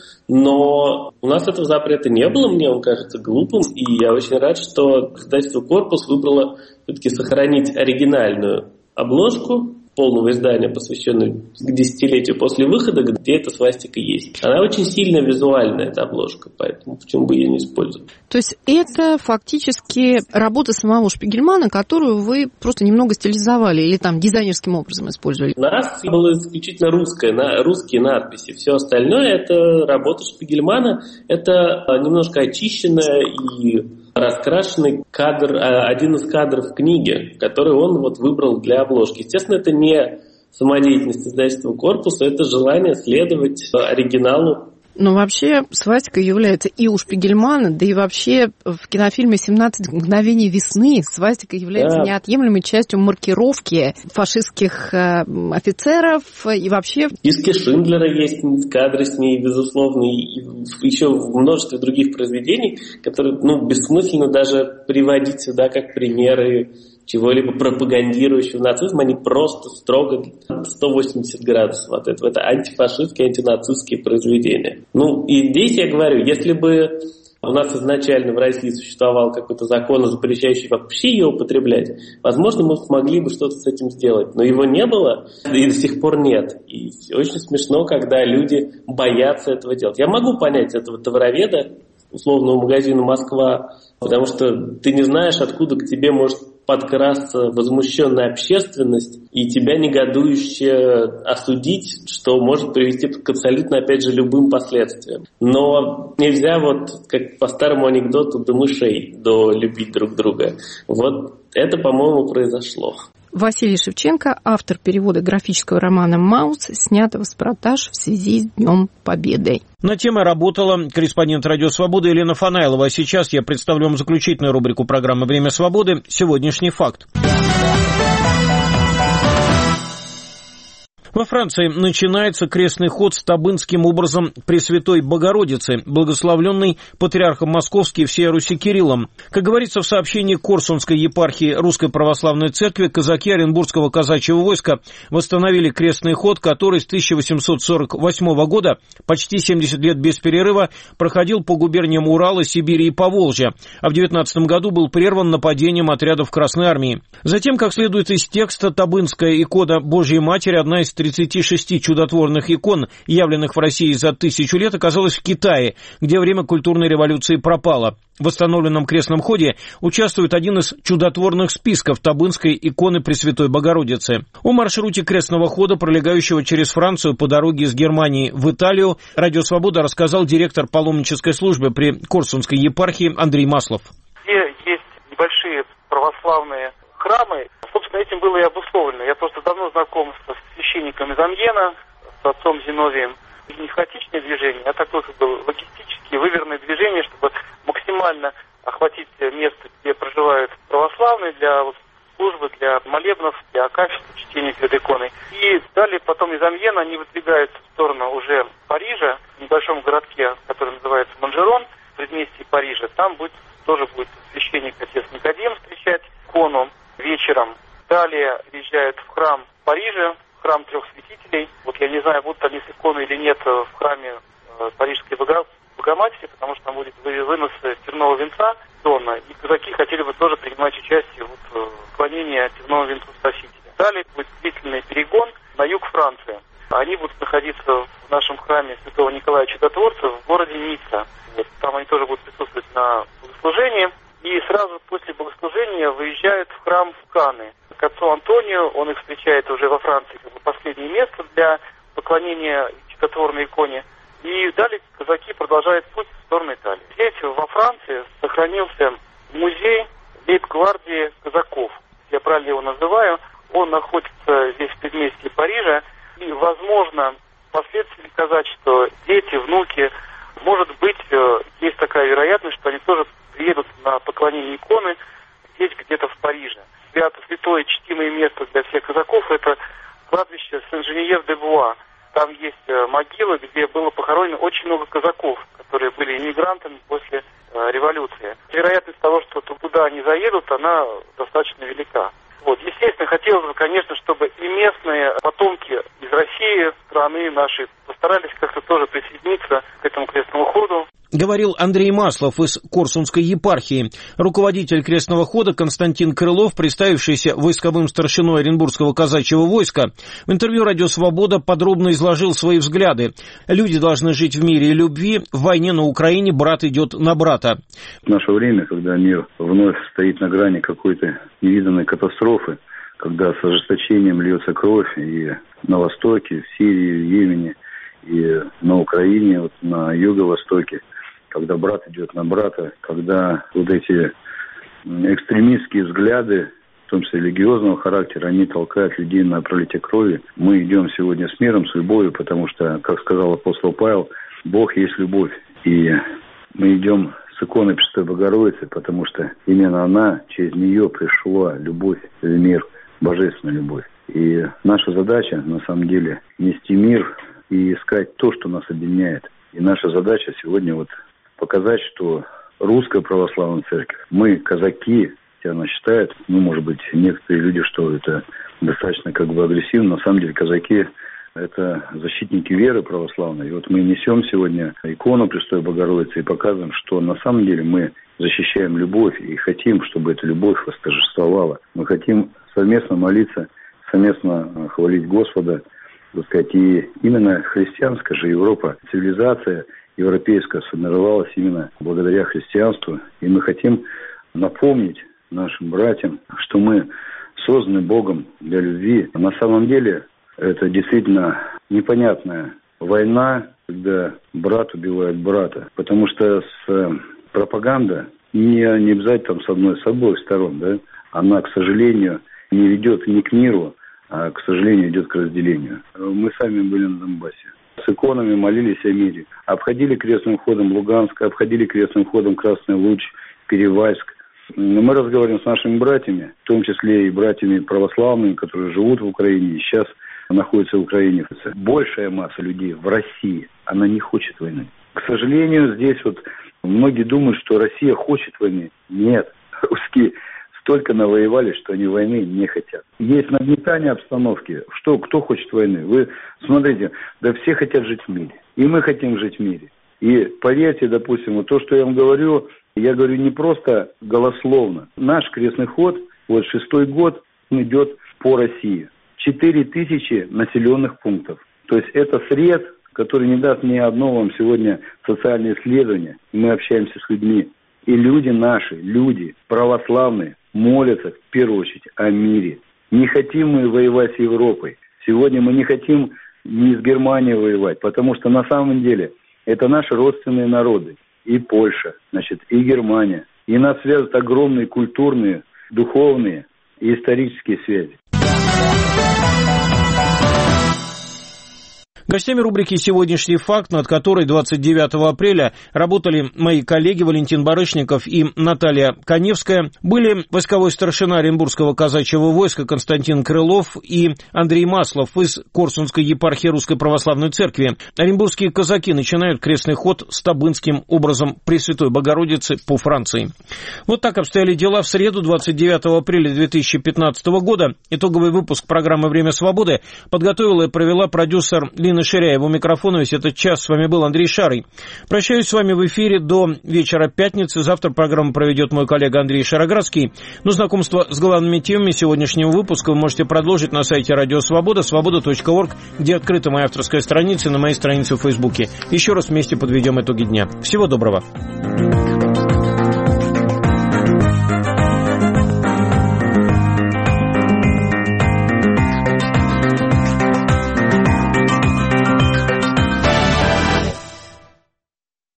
но у нас этого запрета не было, мне он кажется глупым, и я очень рад, что издательство «Корпус» выбрало все-таки сохранить оригинальную обложку полного издания, посвященного десятилетию после выхода, где эта свастика есть. Она очень сильно визуальная, эта обложка, поэтому почему бы ее не использовать.
То есть это фактически работа самого Шпигельмана, которую вы просто немного стилизовали или там дизайнерским образом использовали?
У нас было исключительно русское, на, русские надписи. Все остальное это работа Шпигельмана, это немножко очищенная и раскрашенный кадр, один из кадров книги, который он вот выбрал для обложки. Естественно, это не самодеятельность издательства «Корпуса», это желание следовать оригиналу.
Но вообще свастика является и у Шпигельмана, да и вообще в кинофильме «семнадцать мгновений весны» свастика является да. неотъемлемой частью маркировки фашистских э, офицеров и вообще...
В списке Шиндлера есть кадры с ней, безусловно, и еще в множестве других произведений, которые ну, бессмысленно даже приводить сюда как примеры чего-либо пропагандирующего нацизм, они просто строго сто восемьдесят градусов от этого. Это антифашистские, антинацистские произведения. Ну, и здесь я говорю, если бы у нас изначально в России существовал какой-то закон, запрещающий вообще ее употреблять, возможно, мы смогли бы что-то с этим сделать. Но его не было, и до сих пор нет. И очень смешно, когда люди боятся этого делать. Я могу понять этого товароведа, условного магазина «Москва», потому что ты не знаешь, откуда к тебе может подкрасться возмущенная общественность и тебя негодующе осудить, что может привести к абсолютно, опять же, любым последствиям. Но нельзя вот, как по старому анекдоту, до мышей до любить друг друга. Вот это, по-моему, произошло.
Василий Шевченко, автор перевода графического романа «Маус», снятого с продаж в связи с Днем Победы.
На темой работала корреспондент «Радио Свобода» Елена Фанаилова. А сейчас я представлю вам заключительную рубрику программы «Время свободы» «Сегодняшний факт». Во Франции начинается крестный ход с табынским образом Пресвятой Богородицы, благословленной патриархом Московским всей Руси Кириллом. Как говорится в сообщении Корсунской епархии Русской Православной Церкви, казаки Оренбургского казачьего войска восстановили крестный ход, который с тысяча восемьсот сорок восьмого года, почти семьдесят лет без перерыва, проходил по губерниям Урала, Сибири и Поволжья, а в девятнадцатом году был прерван нападением отрядов Красной Армии. Затем, как следует из текста, табынская икона Божьей Матери, одна из тридцати шести чудотворных икон, явленных в России за тысячу лет, оказалась в Китае, где время культурной революции пропало. В восстановленном крестном ходе участвует один из чудотворных списков табынской иконы Пресвятой Богородицы. О маршруте крестного хода, пролегающего через Францию по дороге из Германии в Италию, «Радио Свобода» рассказал директор паломнической службы при Корсунской епархии Андрей Маслов.
Где есть небольшие православные храмы, собственно, этим было и обусловлено. Я просто давно знаком с священником из Амьена, с отцом Зиновием. Не хаотичное движение, а такое как бы логистические, выверенное движение, чтобы максимально охватить место, где проживают православные, для для службы, для молебнов, для акафиста, чтения перед иконой. И далее потом из Амьена они выдвигаются в сторону уже Парижа, в небольшом городке, который называется Монжерон, в предместье Парижа. Там будет, тоже будет священник отец Никодим встречать икону вечером. Далее въезжают в храм Парижа, храм трех святителей. Вот я не знаю, будут они с иконой или нет в храме э, Парижской Богоматери, потому что там будет вынос тернового венца Донна, и казаки хотели бы тоже принимать участие вот, в клонении тернового венца Спасителя. Далее будет длительный перегон на юг Франции. Они будут находиться в нашем храме святого Николая Чудотворца в городе Ницца. Вот, там они тоже будут присутствовать на богослужении. И сразу после богослужения выезжают в храм в Каны к отцу Антонию. Он их встречает уже во Франции, как бы последнее место для поклонения чудотворной иконе. И далее казаки продолжают путь в сторону Италии. Здесь, во Франции, сохранился музей лейб-гвардии казаков. Я правильно его называю. Он находится здесь в предместье Парижа. И, возможно, впоследствии сказать, что дети, внуки, может быть, есть такая вероятность, что они тоже приедут на поклонение иконы здесь где-то в Париже. Свято, святое, чтимое место для всех казаков – это кладбище Сен-Женевьев-де-Буа. Там есть могилы, где было похоронено очень много казаков, которые были иммигрантами после э, революции. Вероятность того, что туда они заедут, она достаточно велика. Вот. Естественно, хотелось бы, конечно, чтобы и местные потомки из России, страны нашей, постарались как-то тоже присоединиться к этому крестному ходу.
Говорил Андрей Маслов из Корсунской епархии. Руководитель крестного хода Константин Крылов, представившийся войсковым старшиной Оренбургского казачьего войска, в интервью «Радио Свобода» подробно изложил свои взгляды. Люди должны жить в мире и любви. В войне на Украине брат идет на брата.
В наше время, когда мир вновь стоит на грани какой-то невиданной катастрофы, когда с ожесточением льется кровь и на Востоке, в Сирии, в Йемене, и на Украине, вот на Юго-Востоке, когда брат идет на брата, когда вот эти экстремистские взгляды, в том числе религиозного характера, они толкают людей на пролитие крови. Мы идем сегодня с миром, с любовью, потому что, как сказал апостол Павел, Бог есть любовь. И мы идем с иконой Пресвятой Богородицы, потому что именно она, через нее пришла любовь в мир, божественная любовь. И наша задача, на самом деле, нести мир и искать то, что нас объединяет. И наша задача сегодня вот показать, что русская православная церковь, мы казаки, хотя она считает, ну, может быть, некоторые люди, что это достаточно как бы агрессивно, на самом деле казаки – это защитники веры православной. И вот мы несем сегодня икону Пресвятой Богородицы и показываем, что на самом деле мы защищаем любовь и хотим, чтобы эта любовь восторжествовала. Мы хотим совместно молиться, совместно хвалить Господа, так сказать, и именно христианская же Европа, цивилизация европейская сформировалась именно благодаря христианству. И мы хотим напомнить нашим братьям, что мы созданы Богом для любви. На самом деле это действительно непонятная война, когда брат убивает брата. Потому что с пропаганда не, не обязательно там с одной, с обоих сторон, да, она, к сожалению, не ведет ни к миру, а, к сожалению, идет к разделению. Мы сами были на Донбассе. С иконами молились о мире. Обходили крестным ходом Луганск, обходили крестным ходом Красный Луч, Перевальск. Мы разговариваем с нашими братьями, в том числе и братьями православными, которые живут в Украине и сейчас находятся в Украине. Большая масса людей в России, она не хочет войны. К сожалению, здесь вот многие думают, что Россия хочет войны. Нет, русские столько навоевали, что они войны не хотят. Есть нагнетание обстановки. Что, кто хочет войны? Вы смотрите, да все хотят жить в мире. И мы хотим жить в мире. И поверьте, допустим, вот то, что я вам говорю, я говорю не просто голословно. Наш крестный ход, вот шестой год, идет по России. Четыре тысячи населенных пунктов. То есть это срез, который не даст ни одно вам сегодня социальное исследование. Мы общаемся с людьми. И люди наши, люди православные, молятся в первую очередь о мире. Не хотим мы воевать с Европой. Сегодня мы не хотим ни с Германией воевать, потому что на самом деле это наши родственные народы. И Польша, значит, и Германия. И нас связывают огромные культурные, духовные и исторические связи.
Гостями рубрики «Сегодняшний факт», над которой двадцать девятого апреля работали мои коллеги Валентин Барышников и Наталья Коневская, были войсковой старшина Оренбургского казачьего войска Константин Крылов и Андрей Маслов из Корсунской епархии Русской Православной Церкви. Оренбургские казаки начинают крестный ход с Табынским образом Пресвятой Богородицы по Франции. Вот так обстояли дела в среду, двадцать девятого апреля две тысячи пятнадцатого года. Итоговый выпуск программы «Время свободы» подготовила и провела продюсер Лина Ширяева. У микрофона весь этот час с вами был Андрей Шарый. Прощаюсь с вами в эфире до вечера пятницы. Завтра программу проведет мой коллега Андрей Шароградский. Но знакомство с главными темами сегодняшнего выпуска вы можете продолжить на сайте Радио Свобода, свобода точка орг, где открыта моя авторская страница, и на моей странице в Фейсбуке. Еще раз вместе подведем итоги дня. Всего доброго.